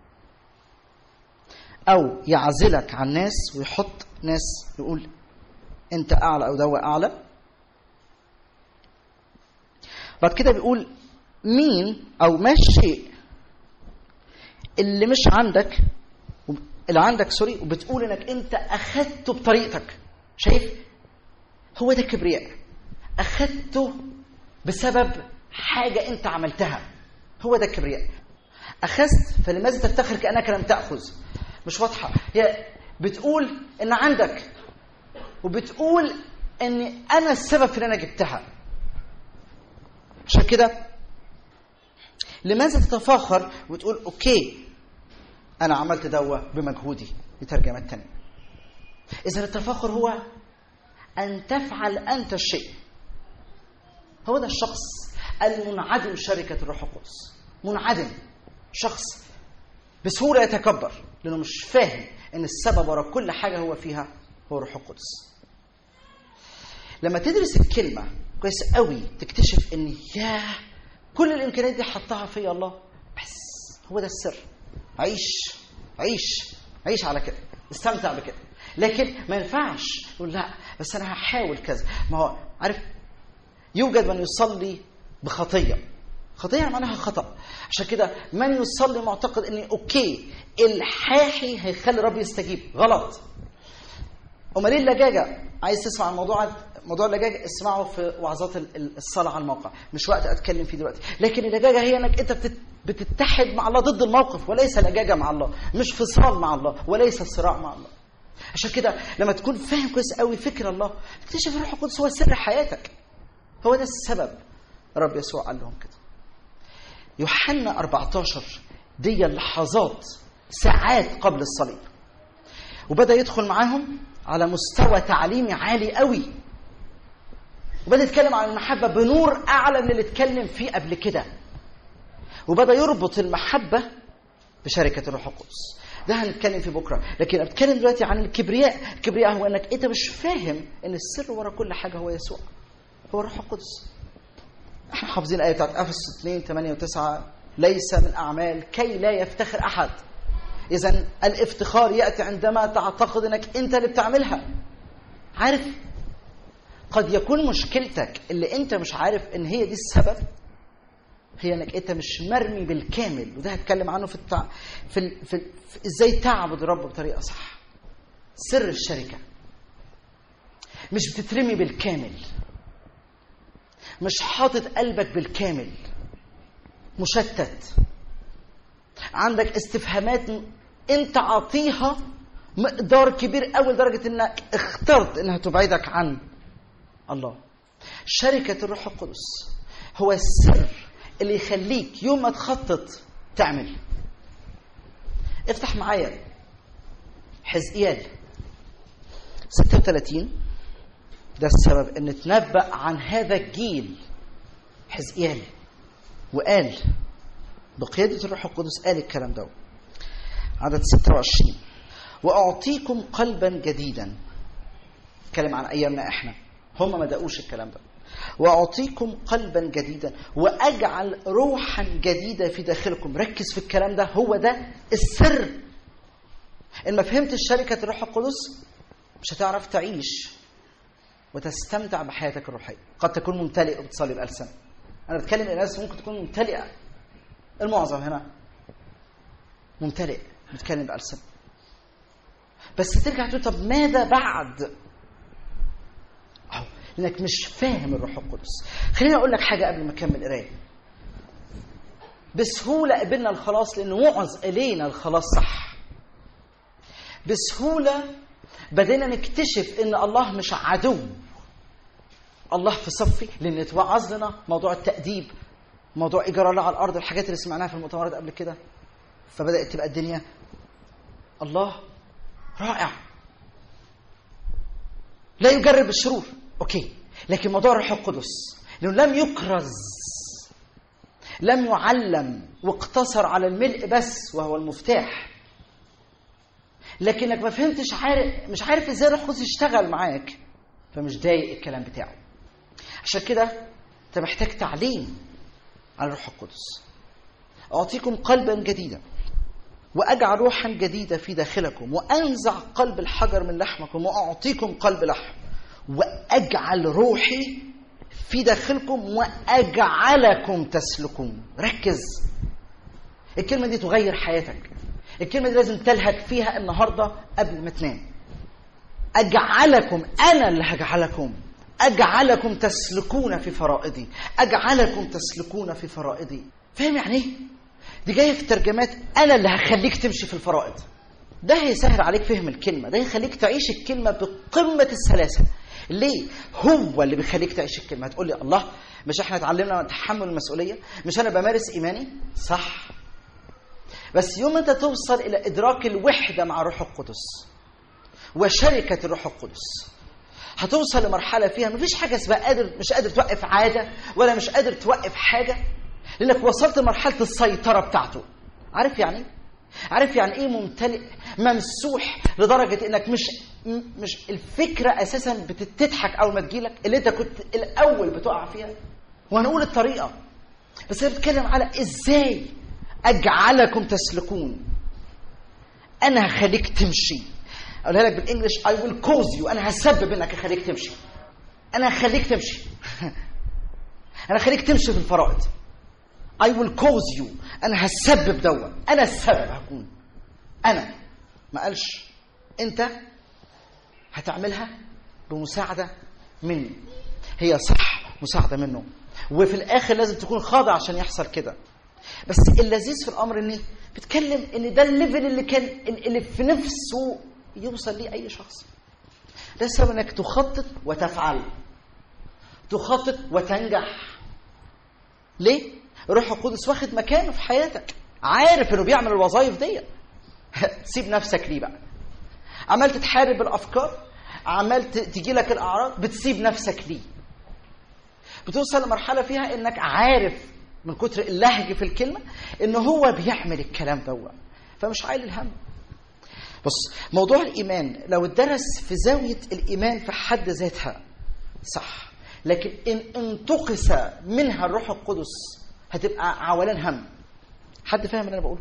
S2: أو يعزلك عن ناس ويحط ناس يقول أنت أعلى أو دوا أعلى؟ بعد كده بيقول مين او ما الشيء اللي مش عندك اللي عندك سوري وبتقول انك انت اخدته بطريقتك. شايف؟ هو ده الكبرياء. اخدته بسبب حاجه انت عملتها. هو ده الكبرياء. اخذت فلماذا تفتخر كانك لم تاخذ؟ مش واضحه. هي بتقول ان عندك وبتقول ان انا السبب في ان انا جبتها. عشان كده لماذا تتفاخر وتقول اوكي انا عملت دوا بمجهودي؟ دي ترجمه ثانيه. اذا التفاخر هو ان تفعل انت الشيء. هو ده الشخص المنعدم شركه الروح القدس. منعدم، شخص بسهوله يتكبر لانه مش فاهم ان السبب وراء كل حاجه هو فيها هو الروح القدس. لما تدرس الكلمه كويس قوي تكتشف ان يا كل الامكانيات دي حطها في الله. بس هو ده السر. عيش عيش عيش على كده، استمتع بكده. لكن ما ينفعش تقول لا بس انا هحاول كذا. ما هو عارف يوجد من يصلي بخطيه. خطيه معناها خطا. عشان كده من يصلي معتقد ان اوكي الحاحي هيخلي ربي يستجيب. غلط. امال ايه اللجاجه؟ عايز تسمع عن موضوع موضوع اللجاجه اسمعه في وعظات الصلاه على الموقع. مش وقت اتكلم فيه دلوقتي. لكن اللجاجه هي انك انت بتتحد مع الله ضد الموقف، وليس لجاجه مع الله. مش فصال مع الله وليس صراع مع الله. عشان كده لما تكون فاهم كويس قوي فكر الله تكتشف الروح القدس هو سر حياتك. هو ده السبب. رب يسوع قال لهم كده. يوحنا أربعتاشر دي اللحظات ساعات قبل الصليب، وبدأ يدخل معاهم على مستوى تعليمي عالي قوي، وبدأ يتكلم عن المحبة بنور أعلى من اللي اتكلم فيه قبل كده، وبدأ يربط المحبة بشركة الروح القدس. ده هنتكلم فيه بكرة. لكن أتكلم دلوقتي عن الكبرياء. الكبرياء هو أنك أنت مش فاهم أن السر وراء كل حاجة هو يسوع، هو الروح القدس. احنا حافظين الآية بتاعت أفسس اثنين ثمانية وتسعة ليس من أعمال كي لا يفتخر أحد. إذن الافتخار يأتي عندما تعتقد أنك أنت اللي بتعملها. عارف قد يكون مشكلتك اللي أنت مش عارف أن هي دي السبب هي أنك أنت مش مرمي بالكامل. وده هتكلم عنه في التع... في, ال... في, ال... في إزاي تعبد الرب بطريقة صح. سر الشركة مش بتترمي بالكامل، مش حاطط قلبك بالكامل، مشتت، عندك استفهامات انت عطيها مقدار كبير قوي لدرجة انك اخترت انها تبعدك عن الله. شركة الروح القدس هو السر اللي يخليك يوم ما تخطط تعمل. افتح معايا حزقيال ستة وثلاثين. ده السبب ان نتنبأ عن هذا الجيل. حزقيال وقال بقيادة الروح القدس قال الكلام ده. عدد ستة وعشرين وأعطيكم قلبا جديدا. اتكلم عن أيامنا إحنا. هم ما دقوش الكلام ده. وأعطيكم قلبا جديدا وأجعل روحا جديدة في داخلكم. ركز في الكلام ده. هو ده السر. إن ما فهمتش شركة الروح القدس مش هتعرف تعيش وتستمتع بحياتك الروحية. قد تكون ممتلئ وبتصلي بألسن. أنا بتكلم الناس ممكن تكون ممتلئة. المعظم هنا ممتلئ بتكلم بألسن. بس ترجع تقول طب ماذا بعد؟ أو لأنك مش فاهم الروح القدس. خليني أقول لك حاجة قبل ما أكمل قراية. بسهولة قبلنا الخلاص لأنه وعظ إلينا الخلاص صح. بسهولة بدينا نكتشف إن الله مش عدو، الله في صفي، لأن اتوعظ لنا موضوع التأديب، موضوع إجراء الله على الأرض، الحاجات اللي سمعناها في المؤتمرات قبل كده. فبدأت تبقى الدنيا الله رائع لا يجرب الشرور. أوكي. لكن موضوع الروح القدس لأنه لم يكرز، لم يعلم، واقتصر على الملء بس وهو المفتاح. لكنك ما فهمتش، عارف مش عارف ازاي الروح القدس يشتغل معاك، فمش ضايق الكلام بتاعه. عشان كده انت محتاج تعليم على الروح القدس. أعطيكم قلبا جديدا وأجعل روحا جديدة في داخلكم وأنزع قلب الحجر من لحمكم وأعطيكم قلب لحم وأجعل روحي في داخلكم وأجعلكم تسلكون. ركز، الكلمة دي تغير حياتك. الكلمة دي لازم تلهج فيها النهاردة قبل ما تنام. أجعلكم، أنا اللي هجعلكم، أجعلكم تسلكون في فرائضي، أجعلكم تسلكون في فرائضي. فاهم يعني إيه؟ دي جاية في الترجمات، أنا اللي هخليك تمشي في الفرائض. ده هيسهل عليك فهم الكلمة، ده هيخليك تعيش الكلمة بقمة السلاسة. ليه؟ هو اللي بيخليك تعيش الكلمة. هتقول لي الله، مش احنا اتعلمنا تحمل المسؤولية؟ مش أنا بمارس إيماني؟ صح. بس يوم أنت توصل إلى إدراك الوحدة مع روح القدس وشركة الروح القدس، هتوصل لمرحلة فيها مفيش حاجة اسمها قادر مش قادر توقف عادة ولا مش قادر توقف حاجة، لأنك وصلت لمرحلة السيطرة بتاعته. عارف يعني؟ عارف يعني إيه ممتلئ ممسوح لدرجة إنك مش مش الفكرة أساسا بتتضحك أول ما تجيلك اللي أنت كنت الأول بتقع فيها. وهنقول الطريقة، بس أنا بتكلم على إزاي أجعلكم تسلكون. أنا هخليك تمشي. أقولها لك بالإنجليش I will cause you. أنا هسبب إنك هخليك تمشي. أنا هخليك تمشي. أنا هخليك تمشي في الفرائض. I will cause you. أنا هسبب دوا. أنا السبب هكون. أنا ما قالش أنت هتعملها بمساعدة مني. هي صح مساعدة منه، وفي الآخر لازم تكون خاضع عشان يحصل كده. بس اللذيذ في الأمر إني بتكلم إن ده الليفل اللي كان اللي في نفسه يوصل ليه أي شخص. ده السبب إنك تخطط وتفعل، تخطط وتنجح. ليه؟ الروح القدس واخد مكانه في حياتك، عارف إنه بيعمل الوظائف دي. تسيب نفسك ليه بقى؟ عمال تتحارب الأفكار، عمال تجي لك الأعراض، بتسيب نفسك ليه؟ بتوصل لمرحلة فيها إنك عارف من كتر اللهج في الكلمة إنه هو بيعمل الكلام دوت، فمش عايل الهم. بص، موضوع الإيمان لو اتدرس في زاوية الإيمان في حد ذاتها صح، لكن إن انتقص منها الروح القدس هتبقى عولان هم. حد فاهم اللي أنا بقوله؟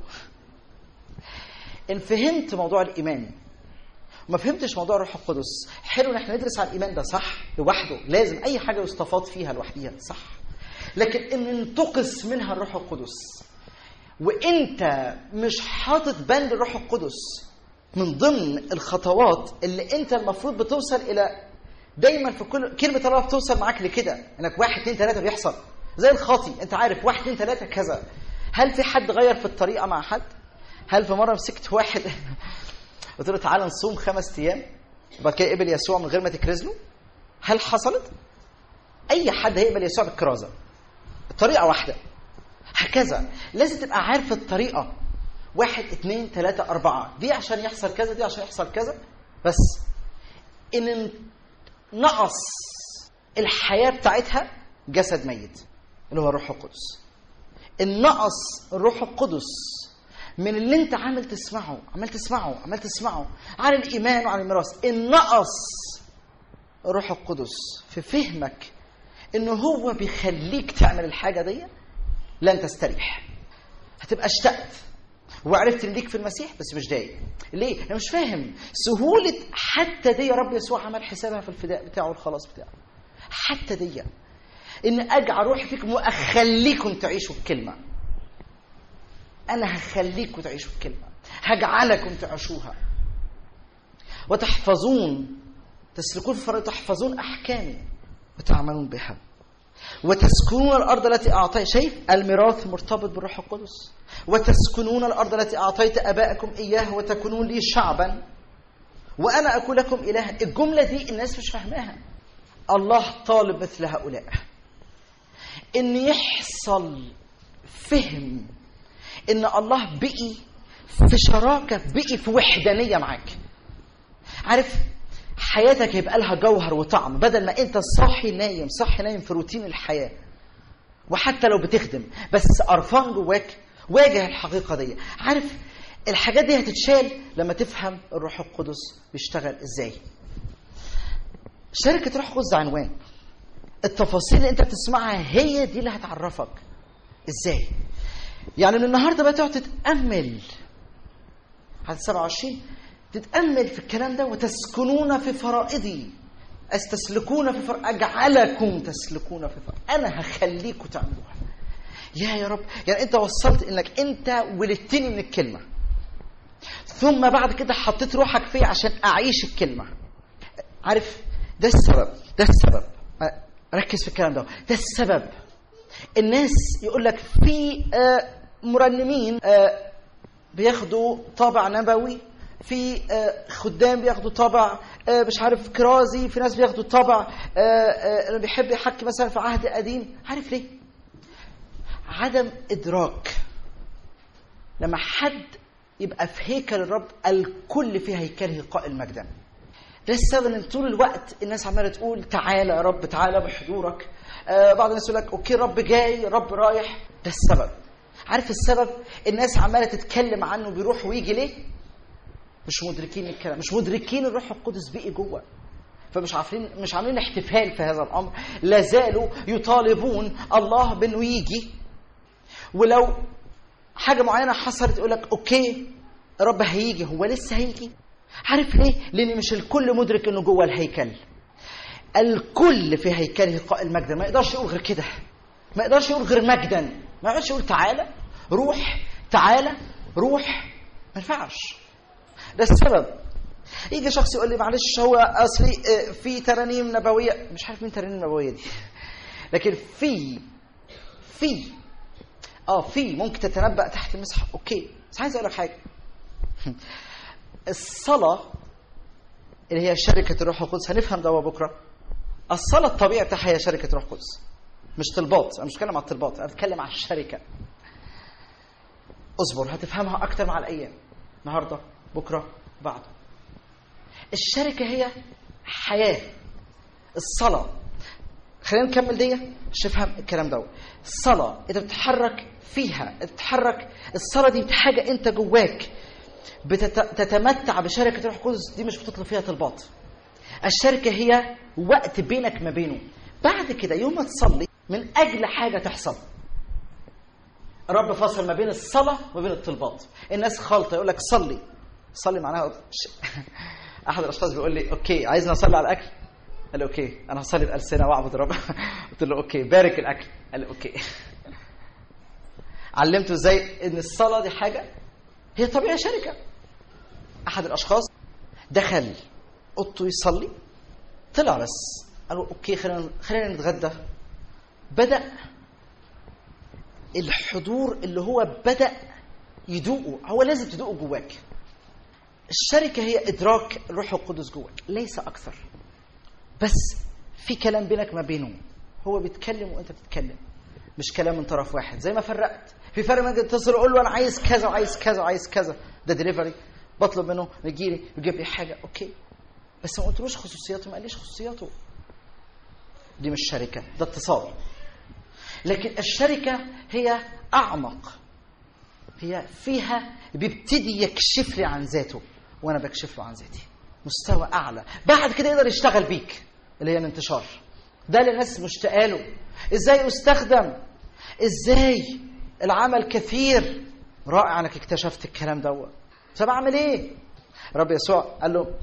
S2: إن فهمت موضوع الإيمان وما فهمتش موضوع الروح القدس، حلو إن احنا ندرس على الإيمان ده صح لوحده، لازم أي حاجة يستفاض فيها لوحديها صح، لكن إن انتقص منها الروح القدس وإنت مش حاطط بند الروح القدس من ضمن الخطوات اللي انت المفروض بتوصل الى، دايما في كل كلمه الله بتوصل معاك لكده انك واحد اتنين تلاته بيحصل زي الخاطي. انت عارف واحد اتنين تلاته كذا. هل في حد غير في الطريقه مع حد؟ هل في مره مسكت واحد قلت له تعالى نصوم خمس ايام وبعد كده قبل يسوع من غير ما تكرز له؟ هل حصلت؟ اي حد هيقبل يسوع بالكرازه. الطريقه واحده. هكذا لازم تبقى عارف الطريقه، واحد اتنين تلاتة أربعة، دي عشان يحصل كذا، دي عشان يحصل كذا. بس إن نقص الحياة بتاعتها جسد ميت اللي هو الروح القدس. إن نقص الروح القدس من اللي انت عمال تسمعه عمال تسمعه عمال تسمعه عن الإيمان وعن الميراث، إن نقص الروح القدس في فهمك إنه هو بيخليك تعمل الحاجة دي، لن تستريح. هتبقى اشتقت وعرفت ان ليك في المسيح بس مش دايق. ليه؟ انا مش فاهم سهوله حتى دي. يا رب يسوع عمل حسابها في الفداء بتاعه والخلاص بتاعه. حتى دي ان اجعل روحي فيكم واخليكم تعيشوا الكلمه. انا هخليكم تعيشوا الكلمه، هجعلكم تعيشوها وتحفظون تسلكون في فرائضي، تحفظون احكامي وتعملون بها وتسكنون الارض التي اعطيت. شايف الميراث مرتبط بالروح القدس. وتسكنون الارض التي اعطيت ابائكم اياه وتكونون لي شعبا وانا اكون لكم الها. الجمله دي الناس مش فاهماها. الله طالب مثل هؤلاء ان يحصل فهم ان الله بقي في شراكه، بقي في وحدانيه معاك. عارف حياتك يبقى لها جوهر وطعم، بدل ما انت صاحي نايم صاحي نايم في روتين الحياه، وحتى لو بتخدم بس قرفان جواك. واجه الحقيقه دي. عارف الحاجات دي هتتشال لما تفهم الروح القدس بيشتغل ازاي. شركه الروح القدس ده عنوان. التفاصيل اللي انت بتسمعها هي دي اللي هتعرفك ازاي. يعني من النهارده بقى تقعد تتامل على سبعة وعشرين، تتامل في الكلام ده. وتسكنون في فرائضي. استسلكون في فرق، اجعلكم تسلكون في فرق، انا هخليكم تعملوها. يا يا رب، يعني انت وصلت انك انت ولدتني من الكلمه، ثم بعد كده حطيت روحك فيه عشان اعيش الكلمه. عارف ده السبب، ده السبب، ركز في الكلام ده، ده السبب. الناس يقول لك في مرنمين بياخدوا طابع نبوي، في خدام بياخدوا طابع مش عارف كرازي، في ناس بياخدوا طابع اللي بيحب يحكي مثلا في عهد قديم. عارف ليه؟ عدم ادراك. لما حد يبقى في هيكل الرب، الكل في هيكله قائل مجدا. ده السبب ان طول الوقت الناس عماله تقول تعالى يا رب، تعالى بحضورك. آه بعض الناس يقول لك اوكي رب جاي، رب رايح. ده السبب. عارف السبب؟ الناس عماله تتكلم عنه بيروح ويجي ليه؟ مش مدركين الكلام، مش مدركين الروح القدس بقي جوه، فمش عارفين، مش عاملين احتفال في هذا الامر. لا زالوا يطالبون الله بانه يجي، ولو حاجه معينه حصلت يقول لك اوكي رب هيجي. هو لسه هيجي؟ عارف ليه؟ لان مش الكل مدرك انه جوه الهيكل. الكل في هيكله قائل مجدا. ما يقدرش يقول غير كده، ما يقدرش يقول غير مجدا، ما يقدرش يقول تعالى روح، تعالى روح، ما ينفعش. ده السبب. يجي شخص يقول لي معلش هو اصلي في ترانيم نبويه، مش عارف مين ترانيم نبويه دي، لكن في في اه في ممكن تتنبأ تحت المسحه، اوكي. بس عايز اقول لك حاجه، الصلاه اللي هي شركه الروح القدس، هنفهم ده بكره. الصلاه الطبيعي بتاعها هي شركه الروح القدس، مش طلبات. انا مش بتكلم على الطلبات، انا بتكلم على الشركه. اصبر هتفهمها اكتر مع الايام، النهارده بكره بعده. الشركه هي حياه الصلاه. خلينا نكمل دي عشان نفهم الكلام ده. الصلاه انت بتتحرك فيها، بتتحرك. الصلاه دي حاجه انت جواك بتتمتع بشركه الروح القدس، دي مش بتطلب فيها طلبات. الشركه هي وقت بينك ما بينه. بعد كده يوم ما تصلي من اجل حاجه تحصل، الرب فاصل ما بين الصلاه وما بين الطلبات. الناس خالطه، يقول لك صلي صلي معناها احد الاشخاص بيقول لي اوكي عايزنا نصلي على الاكل، قال لي اوكي انا هصلي بالسنه واعبد الرب. قلت له اوكي بارك الاكل، قال لي اوكي. علمته ازاي ان الصلاه دي حاجه هي طبيعه شركه. احد الاشخاص دخل اوضته يصلي، طلع بس قال له اوكي خلينا خلينا نتغدى. بدا الحضور اللي هو بدا يدوقه، هو لازم تدوقه جواك. الشركه هي ادراك الروح القدس جواك، ليس اكثر. بس في كلام بينك ما بينه، هو بيتكلم وانت بتتكلم، مش كلام من طرف واحد. زي ما فرقت، في فرق ما تتصل اقول له انا عايز كذا وعايز كذا وعايز كذا، ده ديليفري، بطلب منه يجي لي يجيب لي حاجه اوكي، بس ما قلتلوش خصوصياته، ما قاليش خصوصياته. دي مش شركه، ده اتصال. لكن الشركه هي اعمق، هي فيها بيبتدي يكشف لي عن ذاته وانا بكشف له عن ذاتي، مستوى اعلى. بعد كده يقدر يشتغل بيك، اللي هي الانتشار. ده اللي الناس مشتاقه له. ازاي استخدم، ازاي العمل كثير. رائع انك اكتشفت الكلام دوت. طب اعمل ايه؟ رب يسوع قال له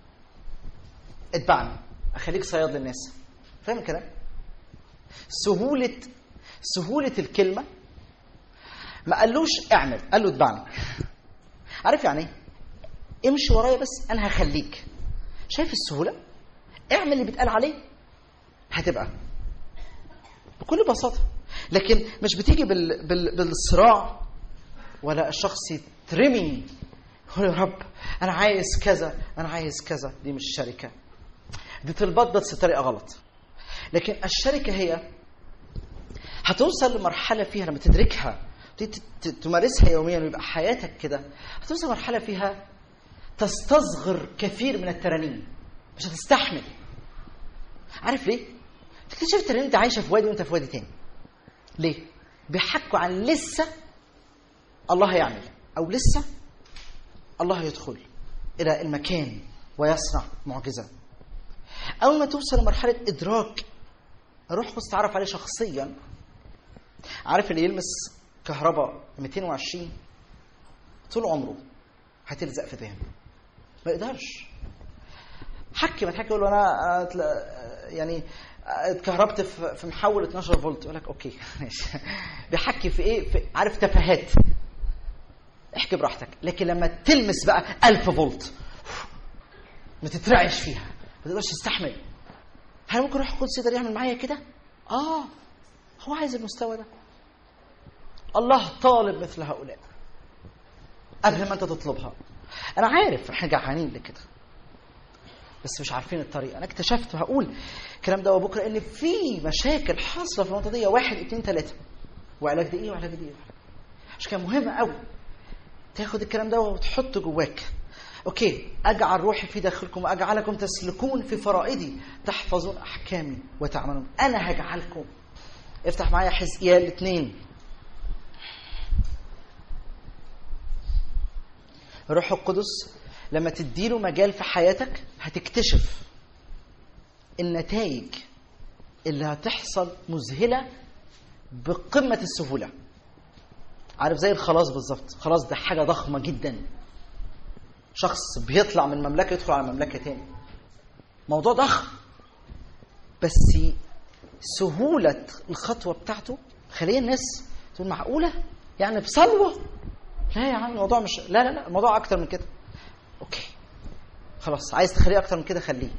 S2: اتبعني اخليك صياد للناس. فاهم الكلام؟ سهوله سهوله الكلمه. ما قالوش اعمل، قال له اتبعني. عارف يعني ايه؟ امشي ورايا بس انا هخليك. شايف السهوله؟ اعمل اللي بيتقال عليه هتبقى بكل بساطه. لكن مش بتيجي بال... بال... بالصراع، ولا الشخص يترمي يقول يا رب انا عايز كذا انا عايز كذا. دي مش شركه، دي طلبات بس بطريقه غلط. لكن الشركه هي هتوصل لمرحله فيها لما تدركها تمارسها يوميا ويبقى حياتك كده، هتوصل مرحله فيها تستصغر كثير من الترانيم، مش هتستحمل. عارف ليه؟ تكتشف الترانيم انت عايشه في وادي وانت في وادي تاني. ليه؟ بيحكوا عن لسه الله هيعمل، او لسه الله يدخل الى المكان ويصنع معجزه. اول ما توصل لمرحله ادراك الروح القدس تعرف عليه شخصيا. عارف اللي يلمس كهرباء مئتين وعشرين طول عمره هتلزق في ذهنه، ما يقدرش. حكي ما تحكي، يقول له انا يعني اتكهربت في محول اتناشر فولت، يقول لك اوكي ماشي. بيحكي في ايه؟ في عارف تفاهات، احكي براحتك. لكن لما تلمس بقى ألف فولت ما تترعش فيها، ما تقدرش تستحمل. هل ممكن روح القدس يقدر يعمل معايا كده؟ اه هو عايز المستوى ده. الله طالب مثل هؤلاء قبل ما انت تطلبها. انا عارف احنا جعانين لكده بس مش عارفين الطريقه. انا اكتشفت وهقول الكلام ده بكره ان في مشاكل حاصله في المنطقه دي، واحد اتنين تلاته، وعلاج ده ايه وعلاج ده ايه. عشان كده مهم قوي تاخد الكلام ده وتحطه جواك. اوكي، اجعل روحي في داخلكم واجعلكم تسلكون في فرائدي، تحفظون احكامي وتعملون. انا هجعلكم. افتح معايا حزقيال اتنين. الروح القدس لما تديله مجال في حياتك هتكتشف النتائج اللي هتحصل مذهلة بقمة السهولة. عارف زي الخلاص بالظبط. خلاص ده حاجة ضخمة جدا. شخص بيطلع من مملكة يدخل على مملكة تاني. موضوع ضخم بس سهولة الخطوة بتاعته خليه الناس تقول معقولة يعني بصلوة؟ لا يا عم الموضوع مش لا لا لا الموضوع أكتر من كده. اوكي خلاص، عايز تخليه اكتر من كده خليه.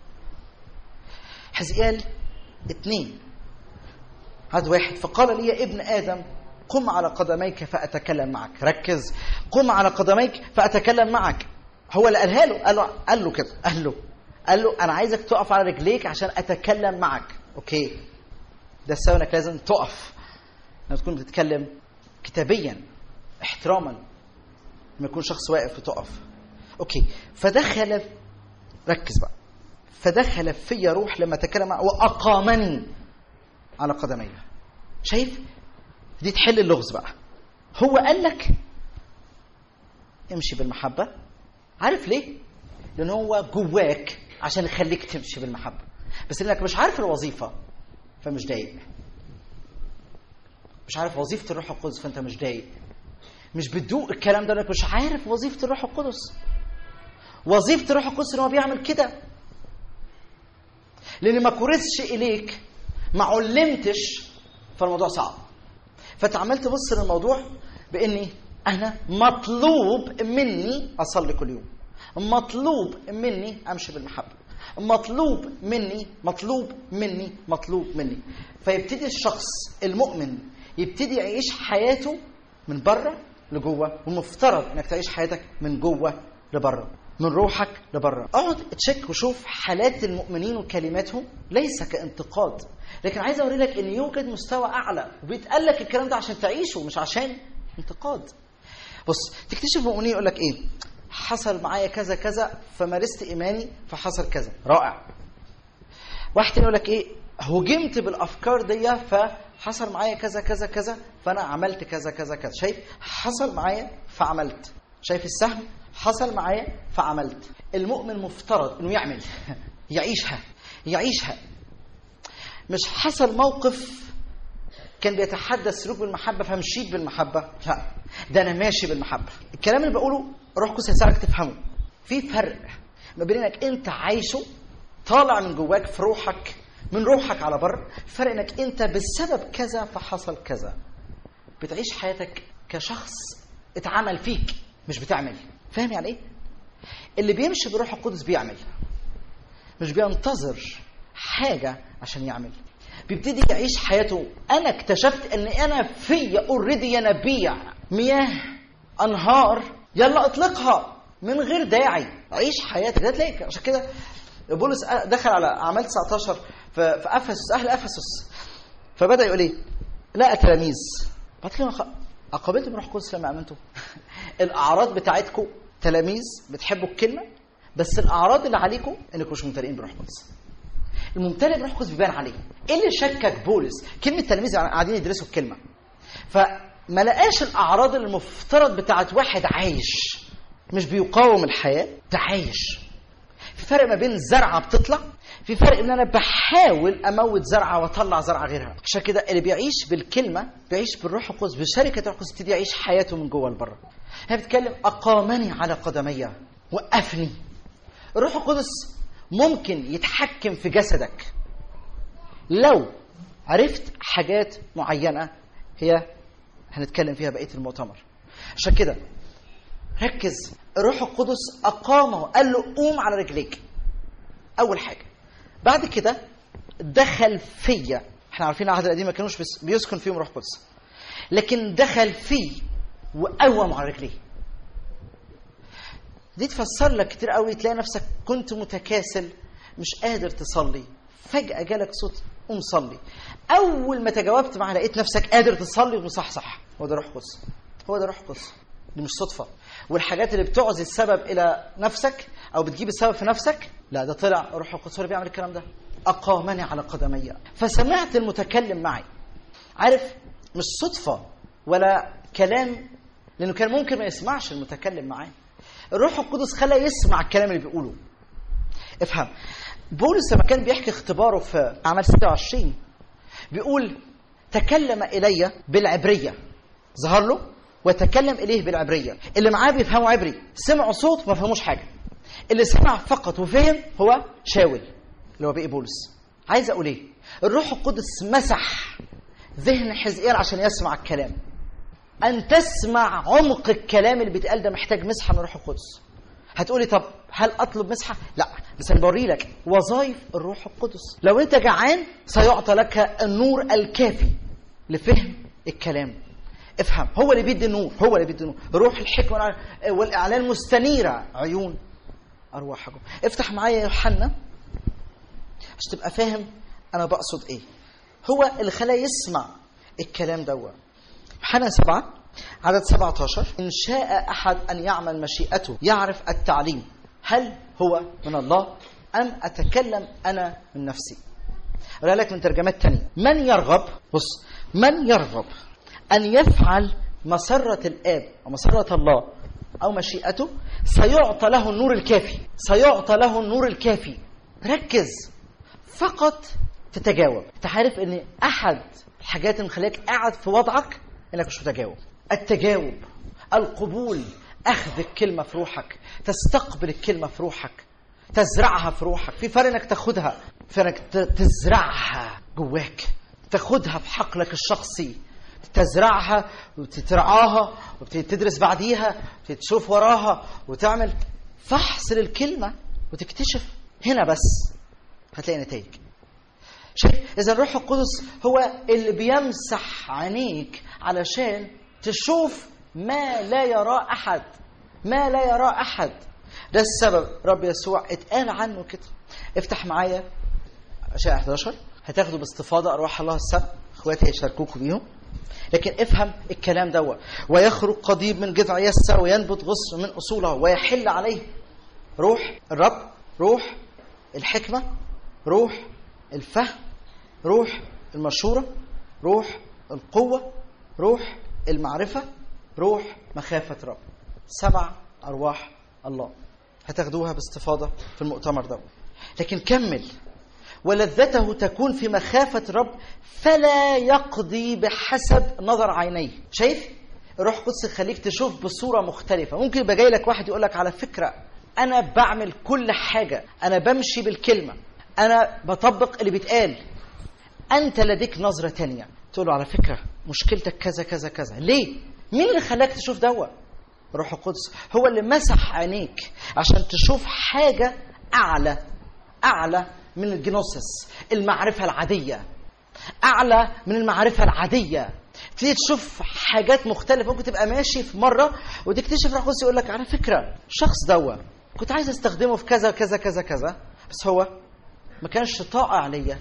S2: حزقيال اتنين عدد واحد. فقال لي يا ابن ادم قم على قدميك فاتكلم معك. ركز، قم على قدميك فاتكلم معك. هو اللي قالها له، قال له قال له كده قال له قال له انا عايزك تقف على رجليك عشان اتكلم معك. اوكي ده السبب انك لازم تقف لما تكون بتتكلم كتابيا احتراما، لما يكون شخص واقف وتقف. اوكي فدخل، ركز بقى، فدخل في روح لما تكلم واقامني على قدمي. شايف دي تحل اللغز بقى. هو قال لك امشي بالمحبه. عارف ليه؟ لان هو جواك عشان يخليك تمشي بالمحبه، بس انك مش عارف الوظيفه فمش ضايق. مش عارف وظيفه الروح القدس فانت مش ضايق. مش بتدوق الكلام ده لانك مش عارف وظيفه الروح القدس. وظيفة الروح القدس ان هو بيعمل كده لان ما كورسش اليك، ما علمتش، فالموضوع صعب. فتعملت تبص للموضوع باني انا مطلوب مني اصلي كل يوم، مطلوب مني امشي بالمحبه، مطلوب مني مطلوب مني مطلوب مني. فيبتدي الشخص المؤمن يبتدي يعيش حياته من بره لجوه، والمفترض انك تعيش حياتك من جوه لبره، من روحك لبره. اقعد تشيك وشوف حالات المؤمنين وكلماتهم ليس كانتقاد، لكن عايز اوري لك ان يوجد مستوى اعلى وبيتقال لك الكلام ده عشان تعيشه مش عشان انتقاد. بص تكتشف مؤمنين يقول لك ايه؟ حصل معايا كذا كذا فمارست ايماني فحصل كذا. رائع. واحد يقول لك ايه؟ هجمت بالافكار دي فحصل معايا كذا كذا كذا فانا عملت كذا كذا كذا. شايف؟ حصل معايا فعملت. شايف السهم؟ حصل معايا فعملت. المؤمن مفترض انه يعمل، يعيشها يعيشها. مش حصل موقف كان بيتحدى السلوك بالمحبه فمشيت بالمحبه، لا ده انا ماشي بالمحبه. الكلام اللي بقوله روح القدس هيساعدك تفهمه. في فرق ما بين انك انت عايشه طالع من جواك في روحك، من روحك على بر، فرق انك انت بسبب كذا فحصل كذا. بتعيش حياتك كشخص اتعمل فيك مش بتعمل. فاهم يعني ايه؟ اللي بيمشي بروح القدس بيعمل، مش بينتظر حاجه عشان يعمل. بيبتدي يعيش حياته. انا اكتشفت ان انا في اوريدي ينابيع مياه انهار، يلا اطلقها من غير داعي. عيش حياتك. ده تلاقيك عشان كده بولس دخل على اعمال تسعتاشر في افسس، اهل افسس، فبدا يقول ايه؟ لا تلاميذ بعد كده اقبلت بروح القدس لما امنتوا. الاعراض بتاعتكم تلاميذ بتحبوا الكلمه، بس الاعراض اللي عليكم انكم مش ممتلئين بروح القدس. الممتلئ بروح القدس بيبان عليه. ايه اللي شكك بولس؟ كلمه تلاميذ قاعدين يدرسوا الكلمه، فما لقاش الاعراض اللي المفترض بتاعت واحد عايش مش بيقاوم الحياه، ده عايش. في فرق ما بين زرعه بتطلع، في فرق ان انا بحاول اموت زرعه واطلع زرعه غيرها. عشان كده اللي بيعيش بالكلمه بيعيش بالروح القدس، بشركه الروح القدس، يبتدي يعيش حياته من جوه لبره. هي بتتكلم اقامني على قدمي، وقفني. الروح القدس ممكن يتحكم في جسدك لو عرفت حاجات معينة هي هنتكلم فيها بقية المؤتمر. عشان كده ركز، الروح القدس أقامه، قال له قوم على رجليك أول حاجة. بعد كده دخل فيا، احنا عارفين العهد القديم ما كانوش بيسكن فيهم روح قدس، لكن دخل فيه وقوم على رجليه. دي تفسر لك كتير قوي، تلاقي نفسك كنت متكاسل مش قادر تصلي، فجأة جالك صوت قوم صلي. أول ما تجاوبت معاه لقيت نفسك قادر تصلي ومصحصح. هو ده روح قدس، هو ده روح قدس، دي مش صدفة. والحاجات اللي بتعزي السبب إلى نفسك أو بتجيب السبب في نفسك، لا ده طلع روح القدس هو اللي بيعمل الكلام ده. أقامني على قدمي فسمعت المتكلم معي. عارف، مش صدفة ولا كلام، لأنه كان ممكن ما يسمعش المتكلم معاه. الروح القدس خلى يسمع الكلام اللي بيقوله. افهم، بولس لما كان بيحكي اختباره في أعمال ستة وعشرين بيقول تكلم إلي بالعبرية، ظهر له وتكلم إليه بالعبرية. اللي معاه بيفهموا عبري، سمعوا صوت ما فهموش حاجة. اللي سمع فقط وفهم هو شاول اللي هو بقي بولس. عايز أقول إيه؟ الروح القدس مسح ذهن حزقيال عشان يسمع الكلام. أن تسمع عمق الكلام اللي بيتقال ده محتاج مسحة من الروح القدس. هتقولي طب هل أطلب مسحة؟ لا، بس أنا بوري لك وظائف الروح القدس. لو أنت جعان سيعطى لك النور الكافي لفهم الكلام. افهم، هو اللي بيدي النور، هو اللي بيدي النور. روح الحكمة والإعلان مستنيرة عيون أرواحكم. افتح معايا يوحنا عشان تبقى فاهم أنا بقصد إيه. هو اللي خلاه يسمع الكلام دوت. يوحنا سبعة عدد سبعة عشر، إن شاء أحد أن يعمل مشيئته يعرف التعليم هل هو من الله أم أتكلم أنا من نفسي. أقول لك من ترجمات تانية، من يرغب، بص، من يرغب أن يفعل مسرة الآب أو مسرة الله أو مشيئته سيعطى له النور الكافي، سيعطى له النور الكافي. ركز، فقط تتجاوب. تعرف أن أحد الحاجات اللي مخليك قاعد في وضعك انك مش متجاوب. التجاوب، القبول، اخذ الكلمه في روحك، تستقبل الكلمه في روحك، تزرعها في روحك. في فرق انك تاخدها، في انك تزرعها جواك، تاخدها في حقلك الشخصي، تزرعها وتترعاها وتدرس بعديها وتشوف وراها وتعمل فحص للكلمه وتكتشف. هنا بس هتلاقي نتائج. شايف؟ إذا الروح القدس هو اللي بيمسح عينيك علشان تشوف ما لا يرى أحد، ما لا يرى أحد. ده السبب رب يسوع اتقال عنه كده. افتح معايا أشعياء إحدى عشر، هتاخدوا باستفاضة أرواح الله السبع، اخواتي هيشاركوكم بيهم. لكن افهم الكلام دوت. ويخرج قضيب من جذع يسى وينبت غصن من أصوله ويحل عليه روح الرب، روح الحكمة، روح الفهم، روح المشورة، روح القوة، روح المعرفة، روح مخافة رب. سبع أرواح الله هتاخدوها باستفاضة في المؤتمر ده. لكن كمل، ولذته تكون في مخافة رب فلا يقضي بحسب نظر عينيه. شايف؟ الروح القدس يخليك تشوف بصورة مختلفة. ممكن يبقى جاي لك واحد يقول لك على فكرة أنا بعمل كل حاجة، أنا بمشي بالكلمة، أنا بطبق اللي بيتقال. أنت لديك نظرة تانية، تقول له على فكرة مشكلتك كذا كذا كذا. ليه؟ مين اللي خلاك تشوف دوا؟ روح القدس هو اللي مسح عينيك عشان تشوف حاجة أعلى، أعلى من الجنوسس، المعرفة العادية، أعلى من المعرفة العادية. تيجي تشوف حاجات مختلفة. ممكن تبقى ماشي في مرة وتكتشف روح القدس يقول لك على فكرة الشخص دوا كنت عايز استخدمه في كذا كذا كذا كذا، بس هو ما كانش طاقة عليا.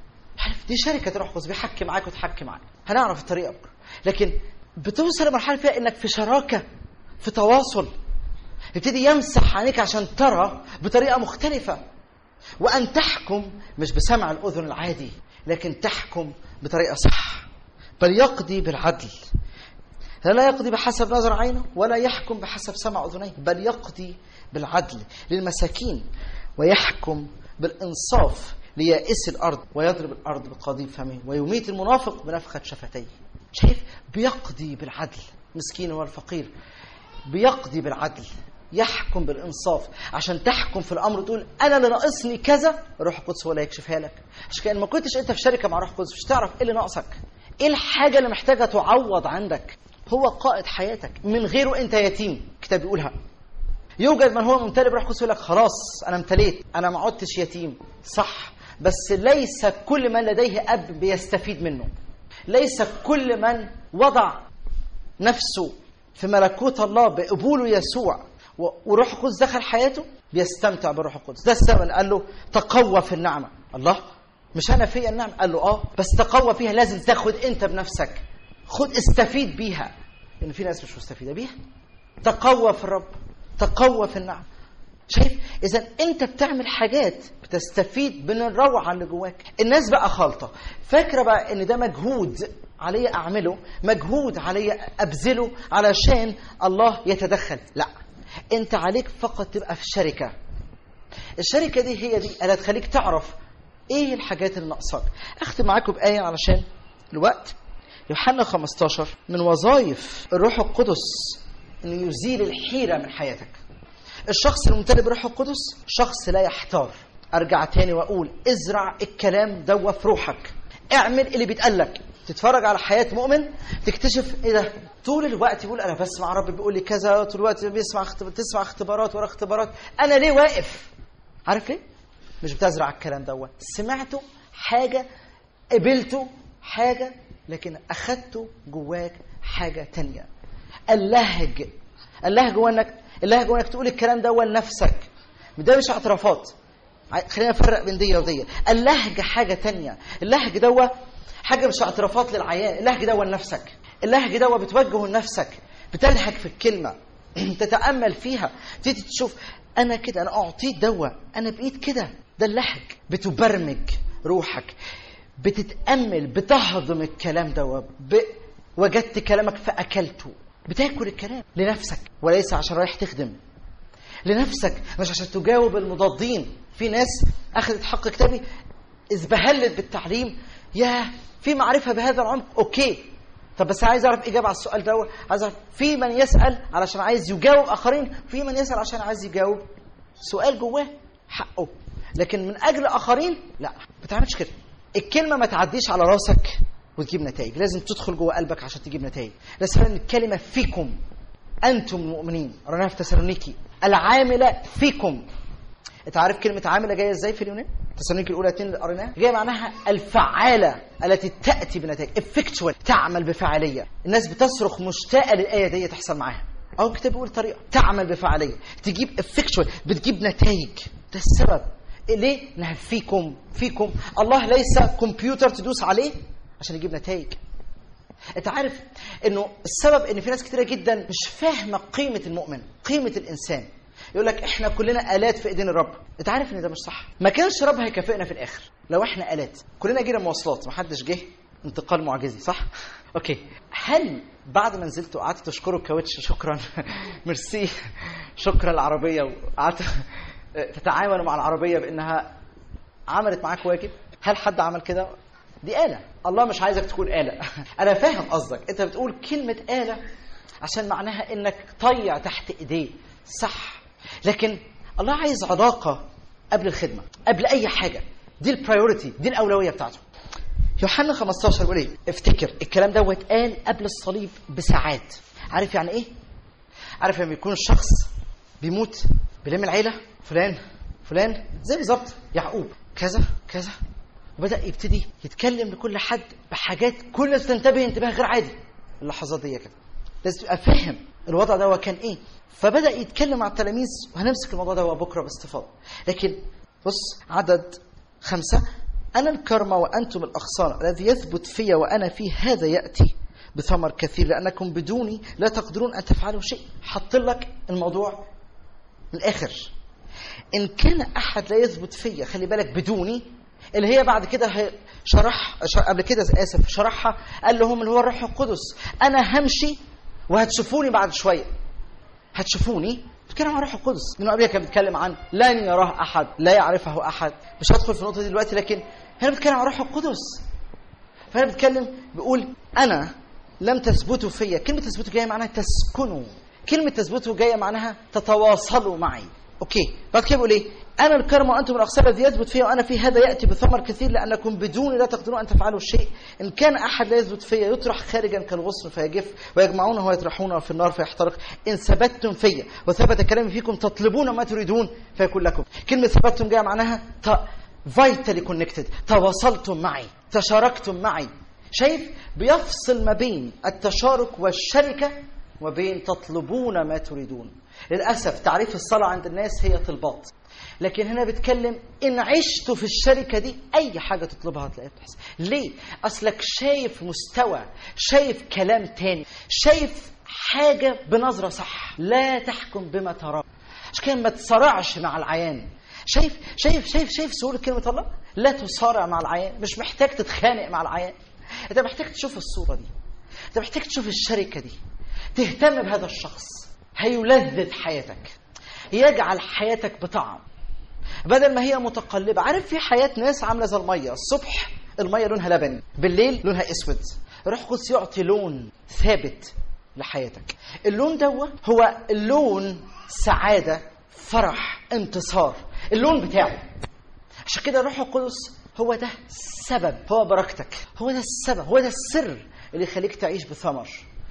S2: دي شركة روح القدس بيحكي معاك وتحكي معاك. هنعرف الطريقة بكرة. لكن بتوصل لمرحلة فيها انك في شراكة، في تواصل، يبتدي يمسح عينيك عشان ترى بطريقة مختلفة، وأن تحكم مش بسمع الأذن العادي، لكن تحكم بطريقة صح. بل يقضي بالعدل، لا يقضي بحسب نظر عينه ولا يحكم بحسب سمع أذنيه، بل يقضي بالعدل للمساكين ويحكم بالإنصاف ليائس الأرض ويضرب الأرض بقضيب فمه ويميت المنافق بنفخة شفتيه. شايف؟ بيقضي بالعدل. مسكين والفقير بيقضي بالعدل. يحكم بالانصاف. عشان تحكم في الامر تقول انا اللي ناقصني كذا، الروح القدس هو اللي هيكشفها لك. عشان كده ما كنتش انت في شركه مع الروح القدس مش تعرف ايه اللي ناقصك، ايه الحاجه اللي محتاجه تعوض عندك. هو قائد حياتك، من غيره انت يتيم. الكتاب بيقولها. يوجد من هو ممتلئ بالروح القدس يقول لك خلاص انا امتليت، انا ما عدتش يتيم. صح، بس ليس كل من لديه اب بيستفيد منه. ليس كل من وضع نفسه في ملكوت الله بقبوله يسوع وروح القدس دخل حياته بيستمتع بالروح القدس. ده السبب قال له تقوى في النعمه. الله، مش انا فيا النعمه؟ قال له اه، بس تقوى فيها لازم تاخد انت بنفسك. خد استفيد بيها، لان في ناس مش مستفيده بيها. تقوى في الرب، تقوى في النعمه. شايف؟ اذا انت بتعمل حاجات بتستفيد من الروعه اللي جواك. الناس بقى خالطه، فاكره بقى ان ده مجهود علي اعمله، مجهود علي ابذله علشان الله يتدخل. لا، انت عليك فقط تبقى في شركه. الشركه دي هي دي اللي هتخليك تعرف ايه الحاجات اللي ناقصاك. اختم معاكم بايه علشان الوقت. يوحنا خمستاشر، من وظائف الروح القدس انه يزيل الحيره من حياتك. الشخص الممتلئ بالروح القدس شخص لا يحتار. ارجع تاني واقول ازرع الكلام ده في روحك. اعمل اللي بيتقالك. تتفرج على حياة مؤمن تكتشف ايه ده، طول الوقت يقول انا بسمع رب بيقول لي كذا، طول الوقت بيسمع تسمع اختبارات ورا اختبارات، انا ليه واقف؟ عارف ليه؟ مش بتزرع الكلام ده. سمعته حاجة، قبلته حاجة، لكن اخدته جواك حاجة تانية. اللهج اللهج جوا انك اللهج جوا انك تقول الكلام ده لنفسك. ده مش اعترافات. خلينا نفرق بين دي ودي. اللهج حاجة تانية. اللهج ده حاجة مش اعترافات للعيان. اللهج ده لنفسك. اللهج ده بتوجهه لنفسك، بتلهج في الكلمة، تتأمل فيها، تيجي تشوف أنا كده، أنا أعطيت دواء، أنا بقيت كده. ده اللهج. بتبرمج روحك، بتتأمل، بتهضم الكلام ده. ب... وجدت كلامك فأكلته. بتاكل الكلام لنفسك، وليس عشان رايح تخدم. لنفسك، مش عشان تجاوب المضادين. في ناس أخذت حق كتابي ازبهلت بالتعليم، يا في معرفة بهذا العمق، أوكي. طب بس عايز أعرف إجابة على السؤال ده. عايز أعرف، في من يسأل علشان عايز يجاوب آخرين، في من يسأل عشان عايز يجاوب سؤال جواه حقه. لكن من أجل آخرين لا، ما تعملش كده. الكلمة ما تعديش على راسك وتجيب نتائج. لازم تدخل جوه قلبك عشان تجيب نتائج. لازم الكلمة فيكم أنتم المؤمنين. رناها في تسالونيكي، العاملة فيكم. انت عارف كلمة عاملة جاية ازاي في اليونان؟ تسالونيكي الأولى اتنين اللي قريناها جاية معناها الفعالة التي تأتي بنتائج. effectual، تعمل بفعالية. الناس بتصرخ مشتاقة للآية دي تحصل معاها. أو الكتاب بيقول طريقة تعمل بفعالية، تجيب effectual، بتجيب نتائج. ده السبب. ليه؟ انها فيكم. فيكم. الله ليس كمبيوتر تدوس عليه عشان يجيب نتائج. انت عارف انه السبب ان في ناس كتيرة جدا مش فاهمة قيمة المؤمن، قيمة الإنسان. يقول لك احنا كلنا آلات في ايدين الرب. انت عارف ان ده مش صح. ما كانش رب هيكافئنا في الاخر لو احنا آلات. كلنا جينا مواصلات، ما حدش جه انتقال معجزي، صح؟ اوكي. هل بعد ما نزلت وقعدت تشكروا الكاوتش شكرا ميرسي شكرا العربيه، وقعدت تتعاملوا مع العربيه بانها عملت معاك واجب؟ هل حد عمل كده؟ دي آلة. الله مش عايزك تكون آلة. انا فاهم قصدك. انت بتقول كلمه آلة عشان معناها انك طيع تحت ايديه، صح؟ لكن الله عايز علاقة قبل الخدمة، قبل أي حاجة. دي البرايورتي، دي الأولوية بتاعته. يوحنا خمستاشر بيقول ايه؟ افتكر الكلام ده اتقال قبل الصليب بساعات. عارف يعني ايه؟ عارف لما يكون الشخص بيموت بيلم العيلة، فلان فلان زي بالظبط يعقوب كذا كذا، وبدأ يبتدي يتكلم لكل حد بحاجات كل الناس تنتبه انتباه غير عادي. اللحظات دي كده لازم تبقى فاهم الوضع ده كان ايه. فبدأ يتكلم مع التلاميذ، وهنمسك الموضوع ده بكرة باستفاضة. لكن بص عدد خمسة، أنا الكرمة وأنتم الأغصان، الذي يثبت في وأنا فيه هذا يأتي بثمر كثير، لأنكم بدوني لا تقدرون أن تفعلوا شيء. حط لك الموضوع من الآخر. إن كان أحد لا يثبت فيا، خلي بالك بدوني اللي هي بعد كده شرح قبل كده آسف شرحها، قال لهم اللي هو الروح القدس. أنا همشي وهتشوفوني بعد شوية، هتشوفوني. بتكلم عن الروح القدس. من قبل كان بيتكلم عن لن يراه أحد، لا يعرفه أحد. مش هدخل في النقطة دي دلوقتي، لكن هنا بتكلم عن الروح القدس. فهنا بتكلم بيقول أنا لم تثبتوا فيا. كلمة تثبتوا جاية معناها تسكنوا، كلمة تثبتوا جاية معناها تتواصلوا معي. أوكي، بعد كده بيقول إيه؟ أنا الكرم وأنتم الأغصان الذي يثبت فيها وأنا في هذا يأتي بثمر كثير لأنكم بدون لا تقدرون أن تفعلوا شيء. إن كان أحد لا يثبت فيا يطرح خارجا كالغصن فيجف ويجمعونه ويطرحونه في النار فيحترق. إن ثبتتم فيا وثبت كلامي فيكم تطلبون ما تريدون فيكون لكم. كلمة ثبتتم جاية معناها vitally connected، تواصلتم معي، تشاركتم معي. شايف؟ بيفصل ما بين التشارك والشركة وبين تطلبون ما تريدون. للأسف تعريف الصلاة عند الناس هي طلبات، لكن هنا بتكلم إن عشت في الشركة دي أي حاجة تطلبها هتلاقيها بتحصل. ليه؟ أصلك شايف مستوى، شايف كلام تاني، شايف حاجة بنظرة صح. لا تحكم بما ترى، عشان كده ما تصارعش مع العيان. شايف شايف شايف شايف سهولة كلمة الله؟ لا تصارع مع العيان. مش محتاج تتخانق مع العيان، انت محتاج تشوف الصورة دي، انت محتاج تشوف الشركة دي، تهتم بهذا الشخص. هيلذذ حياتك، يجعل حياتك بطعم بدل ما هي متقلبة. عارف في حياة ناس عاملة زي المية، الصبح المية لونها لبني، بالليل لونها اسود. الروح القدس يعطي لون ثابت لحياتك. اللون ده هو اللون سعادة، فرح، انتصار، اللون بتاعه. عشان كده الروح القدس هو ده السبب، هو بركتك، هو ده السبب، هو ده السر اللي يخليك تعيش بثمر.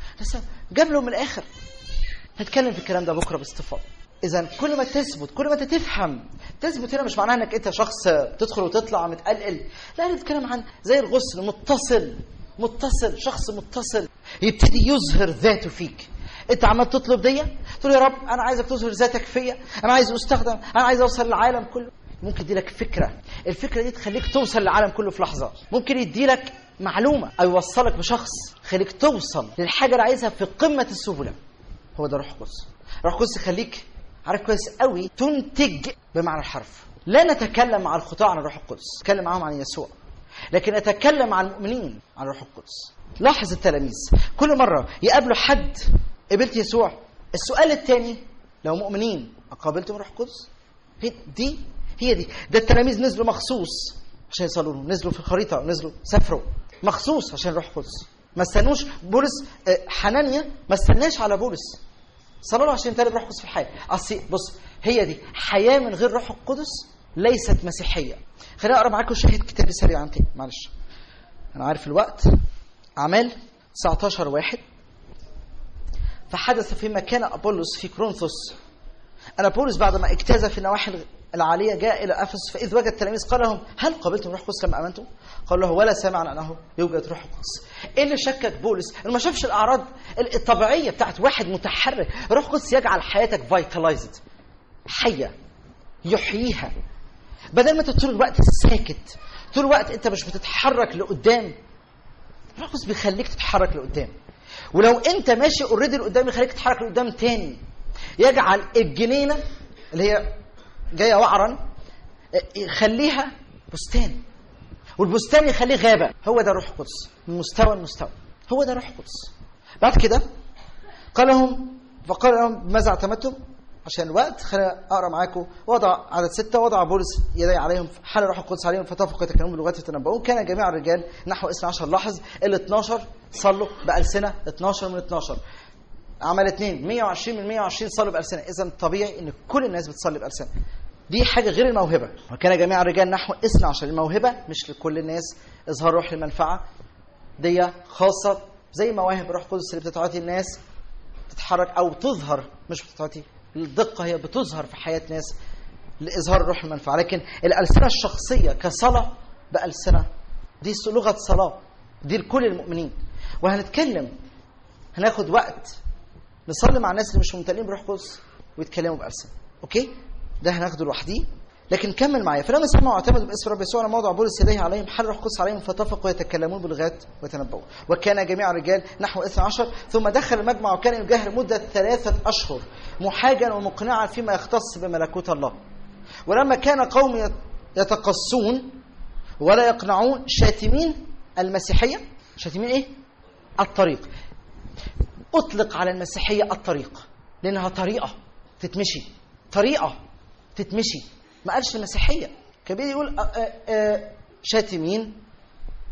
S2: جاب له من الآخر. هتكلم في الكلام ده بكرة باستفاضة. إذا كل ما تثبت، كل ما انت تفهم. تثبت هنا مش معناها انك انت شخص تدخل وتطلع متقلقل، لا، انا بتكلم عن زي الغصن متصل، متصل، شخص متصل يبتدي يظهر ذاته فيك. انت عمال تطلب دي، تقول يا رب انا عايزك تظهر ذاتك فيا، انا عايز استخدم، انا عايز اوصل للعالم كله. ممكن يدي لك فكره، الفكره دي تخليك توصل للعالم كله في لحظه. ممكن يدي لك معلومه او يوصلك بشخص خليك توصل للحاجه اللي عايزها في قمه السهوله. هو ده روح القدس. روح القدس يخليك عارف كويس قوي تنتج بمعنى الحرف. لا نتكلم مع الخطاة عن الروح القدس، نتكلم معهم عن يسوع، لكن نتكلم مع المؤمنين عن الروح القدس. لاحظ التلاميذ كل مرة يقابلوا حد قبلت يسوع، السؤال الثاني لو مؤمنين قابلتم الروح القدس؟ هي دي هي دي ده التلاميذ نزلوا مخصوص عشان يصلوا له، نزلوا في الخريطة ونزلوا سافروا مخصوص عشان الروح القدس. ما استنوش بولس، حنانيا ما استناش على بولس، صلوا له عشان يمتلئ روح القدس في الحياة. أصل بص، هي دي حياة من غير روح القدس ليست مسيحية. خليني أقرأ معاكم شاهد كتابي سريعا تاني، معلش أنا عارف الوقت. أعمال تسعة عشر واحد. فحدث فيما كان أبولس في كورنثوس أن بولس بعدما اجتاز في النواحي العالية جاء إلى أفسس، فإذ وجد التلاميذ قال لهم هل قبلتم روح القدس لما آمنتم؟ قالوا له ولا سمعنا أنه يوجد روح القدس. إيه اللي شكك بولس؟ إنه ما شافش الأعراض الطبيعية بتاعت واحد متحرك. روح القدس يجعل حياتك فايتالايزد، حية، يحييها. بدل ما انت طول الوقت ساكت، طول الوقت انت مش بتتحرك لقدام، روح القدس بيخليك تتحرك لقدام. ولو انت ماشي اوريدي لقدام يخليك تتحرك لقدام تاني. يجعل الجنينة اللي هي جاية وعرا يخليها بستان، والبستان يخليه غابة. هو ده روح القدس من مستوى المستوى، هو ده روح القدس. بعد كده قال لهم، فقال لهم ماذا اعتمدتم؟ عشان الوقت خلينا اقرا معاكم. وضع عدد ستة، وضع بولس يدي عليهم، حل روح القدس عليهم فتفقوا يتكلمون بلغات يتنبؤون. كان جميع الرجال نحو اثنا عشر. لاحظ ال اثناشر صلوا بألسنة، اثناشر من اثناشر. عمل اثنين، مية وعشرين من مية وعشرين صلوا بألسنة. اذا طبيعي ان كل الناس بتصلي بألسنة. دي حاجة غير الموهبة. وكان جميع الرجال نحو اثنا عشر. الموهبة مش لكل الناس، اظهار روح للمنفعة دي خاصة زي مواهب روح القدس اللي بتتعطي الناس تتحرك او تظهر، مش بتتعطي الدقة، هي بتظهر في حياة ناس لإظهار روح المنفعة. لكن الألسنة الشخصية كصلاة بألسنة دي لغة صلاة، دي لكل المؤمنين. وهنتكلم، هناخد وقت نصلي مع الناس اللي مش ممتلئين بروح القدس ويتكلموا بألسنة. أوكي؟ ده هناخده لوحديه. لكن كمل معايا. فلما سمعوا واعتمدوا باسم رب يسوع على موضع بولس يديه عليهم، حل روح القدس عليهم فتفقوا يتكلمون بلغات ويتنبؤون. وكان جميع الرجال نحو اثنا عشر. ثم دخل المجمع وكان يجاهر مدة ثلاثة أشهر محاجا ومقنعا فيما يختص بملكوت الله. ولما كان قوم يتقصون ولا يقنعون شاتمين المسيحية. شاتمين ايه؟ الطريق. اطلق على المسيحية الطريق لأنها طريقة تتمشي، طريقة تتمشي. ما قالش المسيحية، كان بيجي يقول آآ آآ شاتمين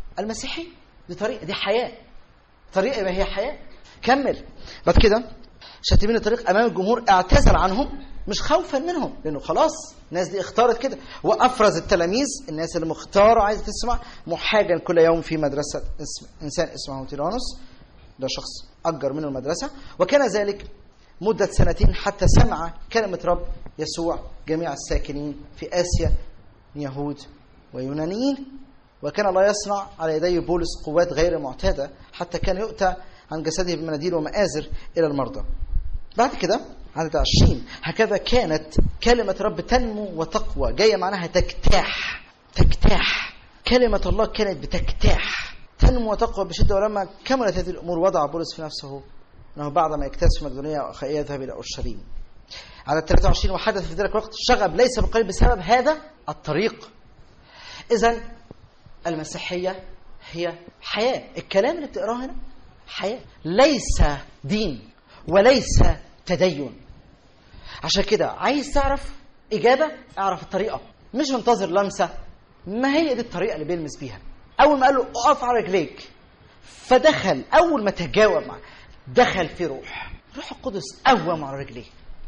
S2: المسيحية. دي طريقة، دي حياة، طريقة ما هي حياة. كمل بعد كده. شاتمين الطريق امام الجمهور اعتذر عنهم مش خوفا منهم، لانه خلاص الناس دي اختارت كده. وافرز التلاميذ الناس اللي مختاره عايزه تسمع محاجا كل يوم في مدرسه اسم انسان اسمه تيرانوس، ده شخص اجر منه المدرسه. وكان ذلك مده سنتين حتى سمع كلمه رب يسوع جميع الساكنين في اسيا من يهود ويونانيين. وكان الله يصنع على يدي بولس قوات غير معتاده حتى كان يؤتى عن جسده بمناديل ومآزر الى المرضى. بعد كده عدد عشرين هكذا كانت كلمة رب تنمو وتقوى، جاية معناها تجتاح تجتاح. كلمة الله كانت بتجتاح تنمو وتقوى بشدة. ولما كملت هذه الأمور وضع بولس في نفسه أنه بعد ما يجتاز في مقدونية وأخائية يذهب إلى أورشليم. على ثلاثة وعشرين وحدث في ذلك الوقت شغب ليس بقليل بسبب هذا الطريق. إذن المسيحية هي حياة. الكلام اللي بتقراه هنا حياة، ليس دين وليس تدين. عشان كده عايز تعرف إجابة اعرف الطريقة، مش منتظر لمسة. ما هي دي الطريقة اللي بيلمس بيها. أول ما قال له أقف على رجليك فدخل، أول ما تجاوب معه دخل في روح روح القدس قوم على رجليه.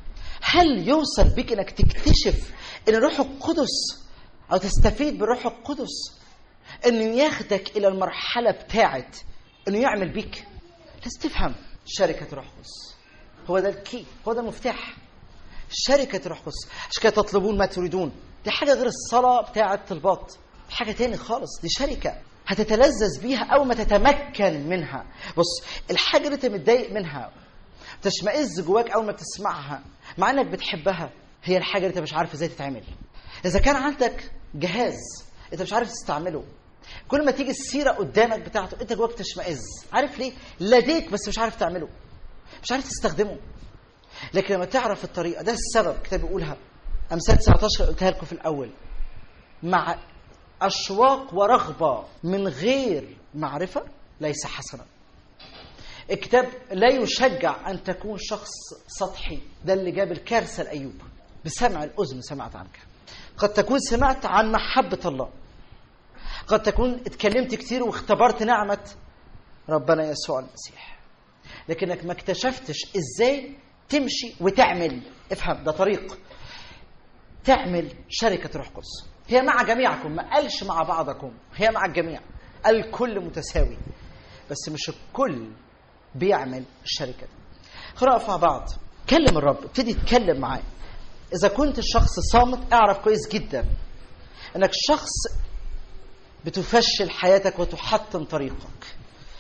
S2: هل يوصل بك إنك تكتشف إن روح القدس أو تستفيد بروح القدس إنه ياخدك إلى المرحلة بتاعت إنه يعمل بيك؟ لازم تفهم شركة روح القدس هو ده الكي، هو ده المفتاح. شركة روح القدس. عشان كده تطلبون ما تريدون، دي حاجة غير الصلاة بتاعة الطلبات، دي حاجة تاني خالص. دي شركة هتتلذذ بيها أول ما تتمكن منها. بص، الحاجة اللي انت متضايق منها تشمئز جواك أول ما بتسمعها مع انك بتحبها، هي الحاجة اللي انت مش عارف ازاي تتعمل. إذا كان عندك جهاز انت مش عارف تستعمله، كل ما تيجي السيرة قدامك بتاعته انت جواك تشمئز. عارف ليه؟ لديك بس مش عارف تعمله، مش عارف تستخدمه. لكن لما تعرف الطريقة، ده السبب كتاب بيقولها أمثال تسعة عشر قلتها لكم في الأول، مع أشواق ورغبة من غير معرفة ليس حسنا. الكتاب لا يشجع أن تكون شخص سطحي، ده اللي جاب الكارثة لأيوب. بسمع الأذن سمعت عنك. قد تكون سمعت عن محبة الله، قد تكون اتكلمت كتير واختبرت نعمة ربنا يسوع المسيح، لكنك ما اكتشفتش ازاي تمشي وتعمل. افهم، ده طريق تعمل شركة روح القدس. هي مع جميعكم، ما قالش مع بعضكم، هي مع الجميع. الكل متساوي بس مش الكل بيعمل الشركة دي. خلينا نقف مع بعض. كلم الرب، ابتدي تتكلم معاه. إذا كنت الشخص صامت اعرف كويس جدا انك شخص بتفشل حياتك وتحطم طريقك.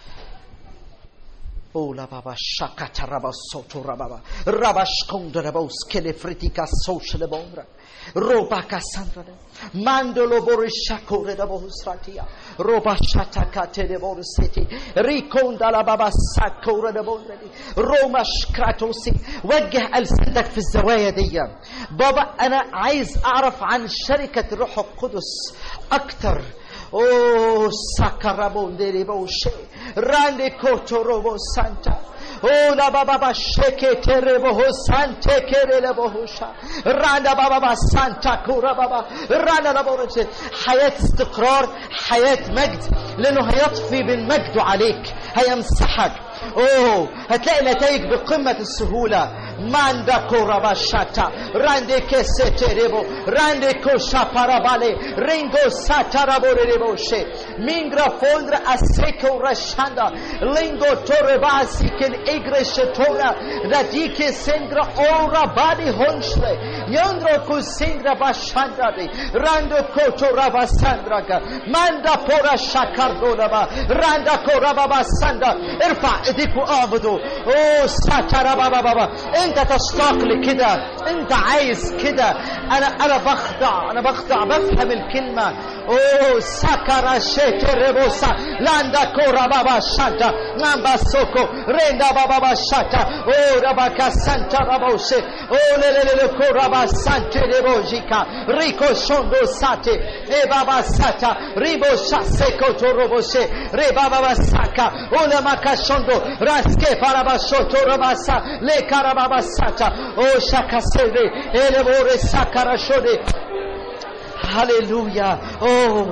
S2: أولا بابا شاكا ربا صوتو ربا ربا شكوند ربا سكيلفريتيكا سوشل بومرا روبا كاساندرا ماندولو بوريشاكو ربا سراتيا روبا شاتاكا تيبورسيتي ريكوندا لا بابا ساكو ربا روما شكراتوسي. وجه ألسنتك في الزوايا دي. بابا أنا عايز أعرف عن شركة الروح القدس أكتر. Oh, sakarabonde reboshe, rande koto robo santa. Oh, la baba sheke terebo sante kerele bohusha. Randa baba santa kura baba. Randa la borose. حياة استقرار، حياة مجد، لأنه هيطفي بالمجد عليك، هيمسحك. اوه هتلاقي نتائج بقمة السهولة. ماندا كورابا شاتا راندي كيسيتيريبو راندي كوشا بارابالي رينغو ساتارابو ريبوشي مينغرا فوندرا اسيكو رشاندا لينغو توربا سيكن إغريش تورا راديكي سينغرا أورا بادي هونشلي يندرو كو سينغرا باشاندا دي راندو كوتو رابا ساندراكا ماندا بورا شاكاردونابا راندا كورابا باساندا. ارفع ايديك واعبدوا. اوه ساتارابا بابا. انت تشتاق لكده، انت عايز كده. انا انا بخضع انا بخضع بفهم الكلمه. اوه ساكارا شيتربوسا لاندا كورا بابا شاتا نامبا سوكو ريندا بابا شاتا اوه رباكا سانتا رابوشي اوه ليلي كورا با سانتي ريبوجيكا ريكو شوندو ساتي اي بابا ساتا ريبو شاسيكو توروبوشي ري بابا ساكا اوه ماكا شوندو راسكي بارابا شوتو رباسا لي كارابا ساتا اوه شاكا سيري الي بوري ساكارا شودي. هاليلويا. أوه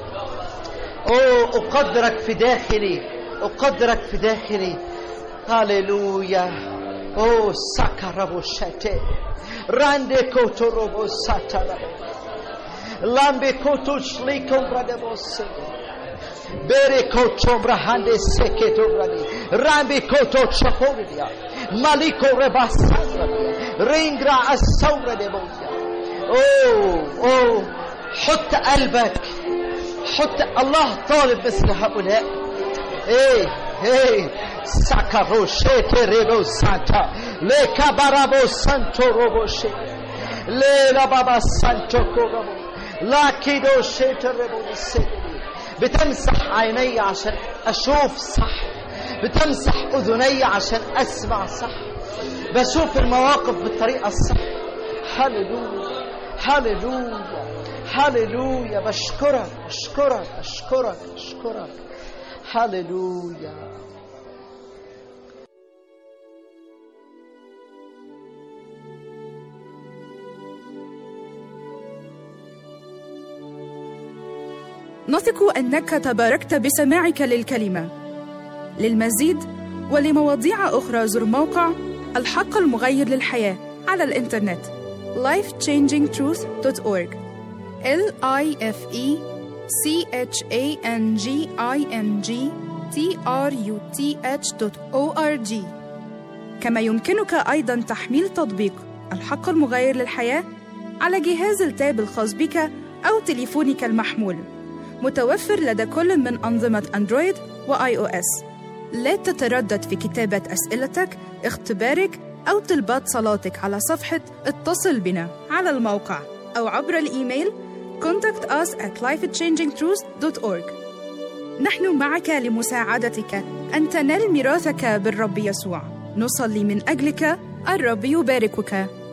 S2: أوه أقدرك في داخلي، أقدرك في داخلي. هاليلويا. Oh, sakarabo shete. Rande koto robo satarabo. Lambe koto shliko bradebo se. Bere koto brahande seketo bradi. Rambe koto chaporidia. Maliko rebasandra. Rindra asaura deboya. Oh, oh. حط قلبك. حط الله طالب مثل هؤلاء. ايه ايه ساكارو شيتي ريبو سانتا ليكا بارابو سانتو روبو شي ليلا بابا سانتو كوروبو لا كيدو شيتي ريبو سي. بتمسح عيني عشان اشوف صح، بتمسح اذني عشان اسمع صح، بشوف المواقف بالطريقه الصح. هاليلويا هاليلويا هاليلويا. بشكرك بشكرك بشكرك بشكرك. هاليلويا.
S1: نثق أنك تباركت بسماعك للكلمة. للمزيد ولمواضيع أخرى زر موقع الحق المغير للحياة على الإنترنت life changing truth dot org. L I F E C H A N G I N G T R U T H dot org. كما يمكنك أيضاً تحميل تطبيق الحق المغير للحياة على جهاز التاب الخاص بك أو تليفونك المحمول، متوفر لدى كل من أنظمة أندرويد وآي أو إس. لا تتردد في كتابة أسئلتك، اختبارك أو طلبات صلاتك على صفحة اتصل بنا على الموقع أو عبر الإيميل contact us at life changing truth dot org. نحن معك لمساعدتك أن تنال ميراثك بالرب يسوع. نصلي من أجلك. الرب يباركك.